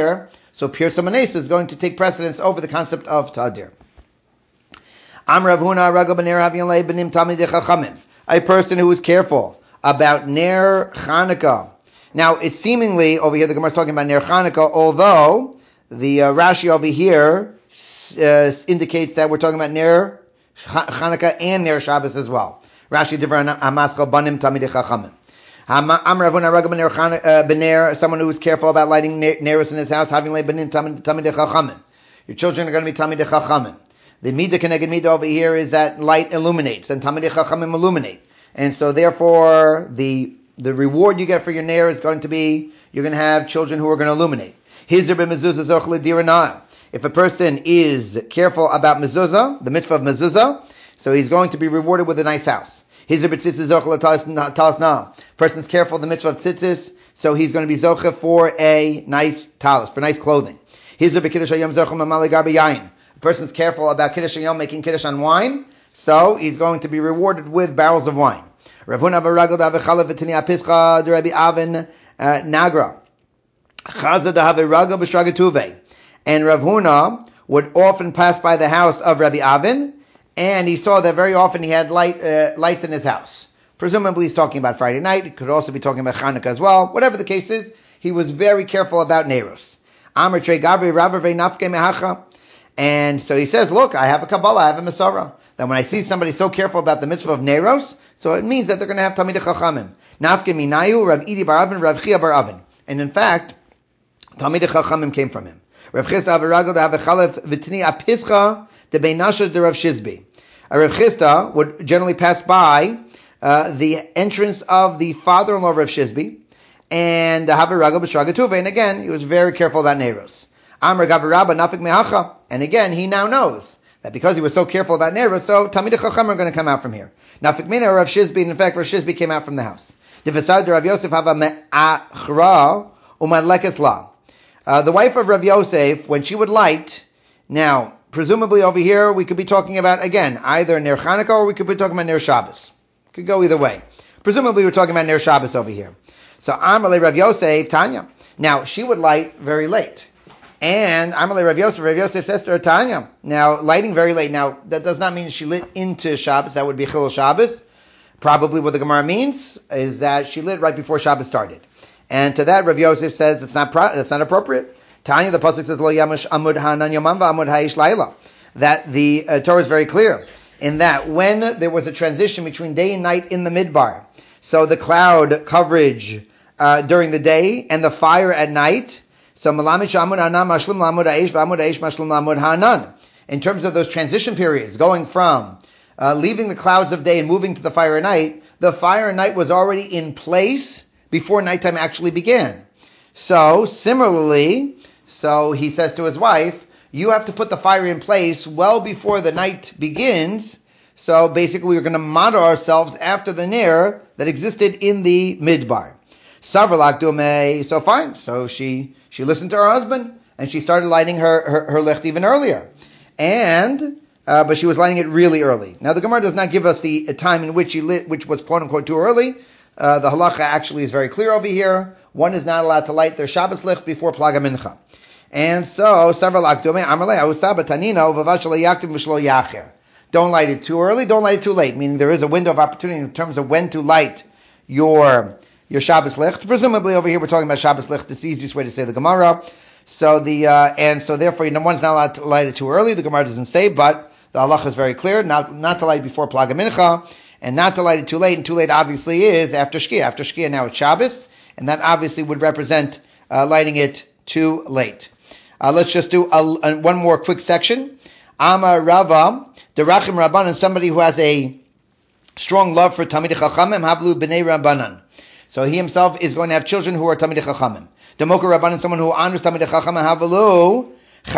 So Pirsa Manesa is going to take precedence over the concept of Tadir. Am Rav Huna Raga B'Ner Haviyan Lei B'nim Talmidei Chachamim. A person who is careful about Ner Chanukah. Now, it's seemingly, over here, the Gemara is talking about Ner Chanukah, although the uh, Rashi over here uh, indicates that we're talking about Ner Chanukah and Ner Shabbos as well. Rashi Divra Hamaschal Banim Talmidei Chachamim. Am Rav Huna Raga B'Ner, someone who is careful about lighting Neros in his house, having Lei B'nim Talmidei Chachamim. Your children are going to be Talmidei Chachamim. The Midah Keneged Midah over here is that light illuminates, and Talmidei Chachamim illuminate. And so therefore, the the reward you get for your Ner is going to be, you're going to have children who are going to illuminate. Hizr b'mezuzah zoch l'dirana. If a person is careful about mezuzah, the mitzvah of mezuzah, so he's going to be rewarded with a nice house. Hizr b'tzitzis zoch l'talis. Person's careful of the mitzvah of tzitzis, so he's going to be zocha for a nice talis, for nice clothing. Hizr b'kiddush hayom zocha mamali gar b'yayin. A person's careful about kiddush hayom, making kiddush on wine, so he's going to be rewarded with barrels of wine. Rav Huna v'ragel d'avechalav v'tini apischa d'Rabbi Avin Nagra. Chaza d'havei b'shraga tuvei. And Rav Huna would often pass by the house of Rabbi Avin, and he saw that very often he had light uh, lights in his house. Presumably he's talking about Friday night. He could also be talking about Chanukah as well. Whatever the case is, he was very careful about Neros. Amr trei gavri ravavei nafke mehacha. And so he says, look, I have a Kabbalah, I have a Masorah. That when I see somebody so careful about the mitzvah of Neros, so it means that they're going to have Talmidei Chachamim. Nafke minayu Rav Idi bar Avin, Rav Chia bar Avin. And in fact, Talmidei Chachamim came from him. Rav Chisda avaragel d'avechalef v'tini apischa de'beinasha de Rav Shizbi. Rav Chisda would generally pass by uh, the entrance of the father-in-law of Rav Shizbi, and the havaragel b'shraga tuvei. And again, he was very careful about Neros. Amr gavarabba nafik mehacha. And again, he now knows that because he was so careful about Neros, so Talmidei Chachamim are going to come out from here. Nafik mina Rav Shizbi, and in fact, Rav Shizbi came out from the house. Divasad Rav Yosef hava me'achra umadlekes la. Uh, the wife of Rav Yosef, when she would light, now, presumably over here, we could be talking about, again, either Ner Chanukah or we could be talking about Ner Shabbos. Could go either way. Presumably we're talking about Ner Shabbos over here. So, Amalei Rav Yosef, Tanya. Now, she would light very late. And Amalei Rav Yosef, Rav Yosef says to her, Tanya. Now, lighting very late. Now, that does not mean she lit into Shabbos. That would be Chilul Shabbos. Probably what the Gemara means is that she lit right before Shabbos started. And to that, Rav Yosef says it's not pro- that's not appropriate. Tanya, the pasuk says, "Lo yamash amud hanan yomam va'amud ha'ish laila." That the uh, Torah is very clear in that when there was a transition between day and night in the midbar, so the cloud coverage uh, during the day and the fire at night. So malamich amud hanan mashlim la'amud ha'ish va'amud ha'ish mashlim la'amud hanan. In terms of those transition periods, going from uh, leaving the clouds of day and moving to the fire at night, the fire at night was already in place before nighttime actually began. So, similarly, so he says to his wife, you have to put the fire in place well before the night begins. So basically we're going to model ourselves after the Ner that existed in the midbar. Savralak Dumei, so fine. So she she listened to her husband and she started lighting her, her, her licht even earlier. And, uh, but she was lighting it really early. Now the Gemara does not give us the time in which she lit, which was quote unquote too early. Uh, the halacha actually is very clear over here. One is not allowed to light their Shabbos licht before Plaga Mincha. And so, several akdume, amarle, ausaba tanina, uvavashal yaktim v'shlo yacher. Don't light it too early, don't light it too late, meaning there is a window of opportunity in terms of when to light your your Shabbos licht. Presumably over here we're talking about Shabbos licht, it's the easiest way to say the Gemara. So the, uh, and so therefore, you know, one's not allowed to light it too early, the Gemara doesn't say, but the halacha is very clear, not, not to light before Plaga Mincha, and not to light it too late, and too late obviously is after Shkia. After Shkia now it's Shabbos, and that obviously would represent uh, lighting it too late. Uh, let's just do a, a, one more quick section. Amar Rava, the Rachim Rabbanan, somebody who has a strong love for Talmidei Chachamim, Havlu B'nei Rabbanan. So he himself is going to have children who are Talmidei Chachamim. Demoka Rabbanan, someone who honors Talmidei Chachamim, Havlu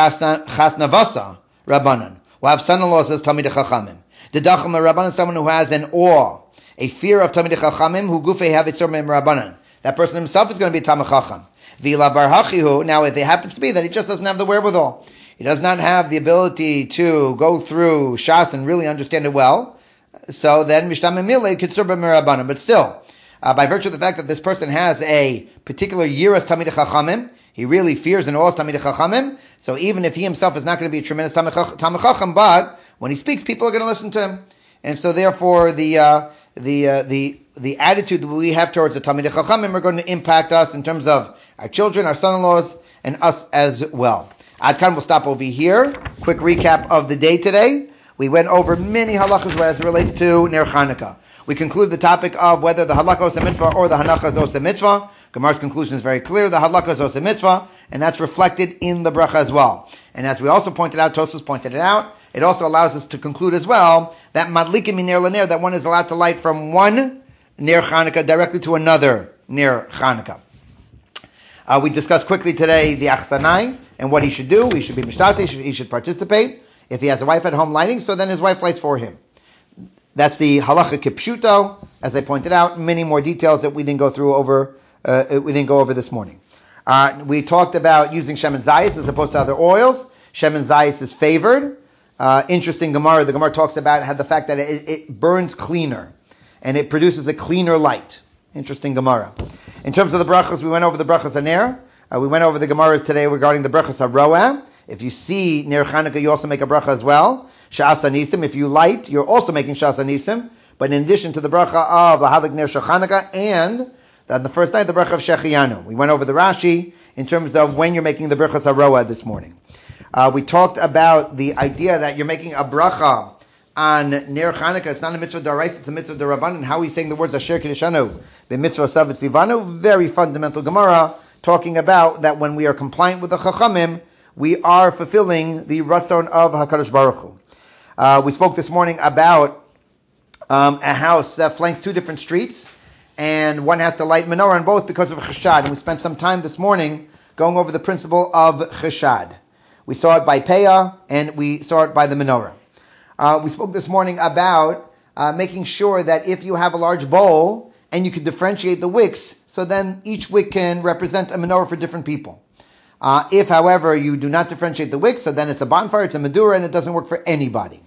Chasnavasa Rabbanan. Will have son-in-laws as Talmidei Chachamim. The Dacham Rabbanan, someone who has an awe, a fear of Talmidei Chachamim, who gufei havitzor mem Rabbanan. That person himself is going to be Talmid Chacham. Vila bar hachihu. Now, if it happens to be that he just doesn't have the wherewithal, he does not have the ability to go through Shas and really understand it well, so then mishtam emile kitzur b'merabanan. But still, uh, by virtue of the fact that this person has a particular year as Talmidei Chachamim, He really fears and awes Talmidei Chachamim. So even if he himself is not going to be a tremendous Talmid Chacham, but when he speaks, people are going to listen to him. And so therefore, the uh, the uh, the the attitude that we have towards the Talmidei Chachamim are going to impact us in terms of our children, our son-in-laws, and us as well. Adkan will stop over here. Quick recap of the day today. We went over many halachas as it relates to Ner Chanukah. We concluded the topic of whether the halakha is a mitzvah or the hanacha is a mitzvah. Gemara's conclusion is very clear. The halakha is a mitzvah, and that's reflected in the bracha as well. And as we also pointed out, Tosfos pointed it out, it also allows us to conclude as well that madlikim min ner l'ner, that one is allowed to light from one Ner Chanukah directly to another Ner Chanukah. Uh, we discussed quickly today the achsanai and what he should do. He should be mishtati, he should, he should participate. If he has a wife at home lighting, so then his wife lights for him. That's the halacha kipshuto. As I pointed out, many more details that we didn't go through over. Uh, we didn't go over this morning. Uh, we talked about using shemen zayis as opposed to other oils. Shemen zayis is favored. Uh, interesting Gemara. The Gemara talks about how the fact that it, it burns cleaner and it produces a cleaner light. Interesting Gemara. In terms of the brachas, we went over the brachas aner. Uh, we went over the Gemaras today regarding the brachas haroah. If you see Ner Chanukah, you also make a bracha as well. Sha'as Nisim, if you light, you're also making Sha'as Nisim. But in addition to the bracha of Lahadlik Ner Chanukah and on the first night, the bracha of Shechianu. We went over the Rashi in terms of when you're making the brachas haroah this morning. Uh, we talked about the idea that you're making a bracha on Ner Chanukah. It's not a mitzvah d'oraisa, it's a mitzvah d'Rabbanan. And how he's saying the words Asher Kiddushanu b'mitzvah Sav Tzivanu, very fundamental Gemara, talking about that when we are compliant with the Chachamim, we are fulfilling the Ratzon of HaKadosh Baruch Hu. Uh, we spoke this morning about um, a house that flanks two different streets, and one has to light menorah on both because of cheshad. And we spent some time this morning going over the principle of cheshad. We saw it by Peah, and we saw it by the menorah. Uh, we spoke this morning about uh, making sure that if you have a large bowl, and you can differentiate the wicks, so then each wick can represent a menorah for different people. Uh, if, however, you do not differentiate the wicks, so then it's a bonfire, it's a medura, and it doesn't work for anybody.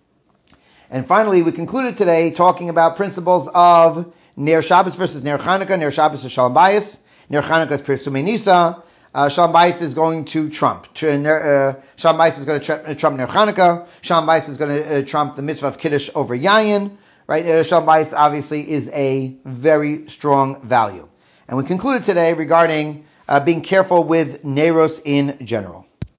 And finally, we concluded today talking about principles of Ner Shabbos versus Ner Chanukah. Ner Shabbos is Shalom Bayis. Ner Chanukah is Pirsumei Nisa. Uh, Shalom Bayis is going to trump. Uh, Shalom Bayis is going to trump, trump Ner Chanukah. Shalom Bayis is going to uh, trump the mitzvah of Kiddush over Yayin. Right? Uh, Shalom Bayis obviously is a very strong value. And we concluded today regarding Uh, being careful with Neros in general.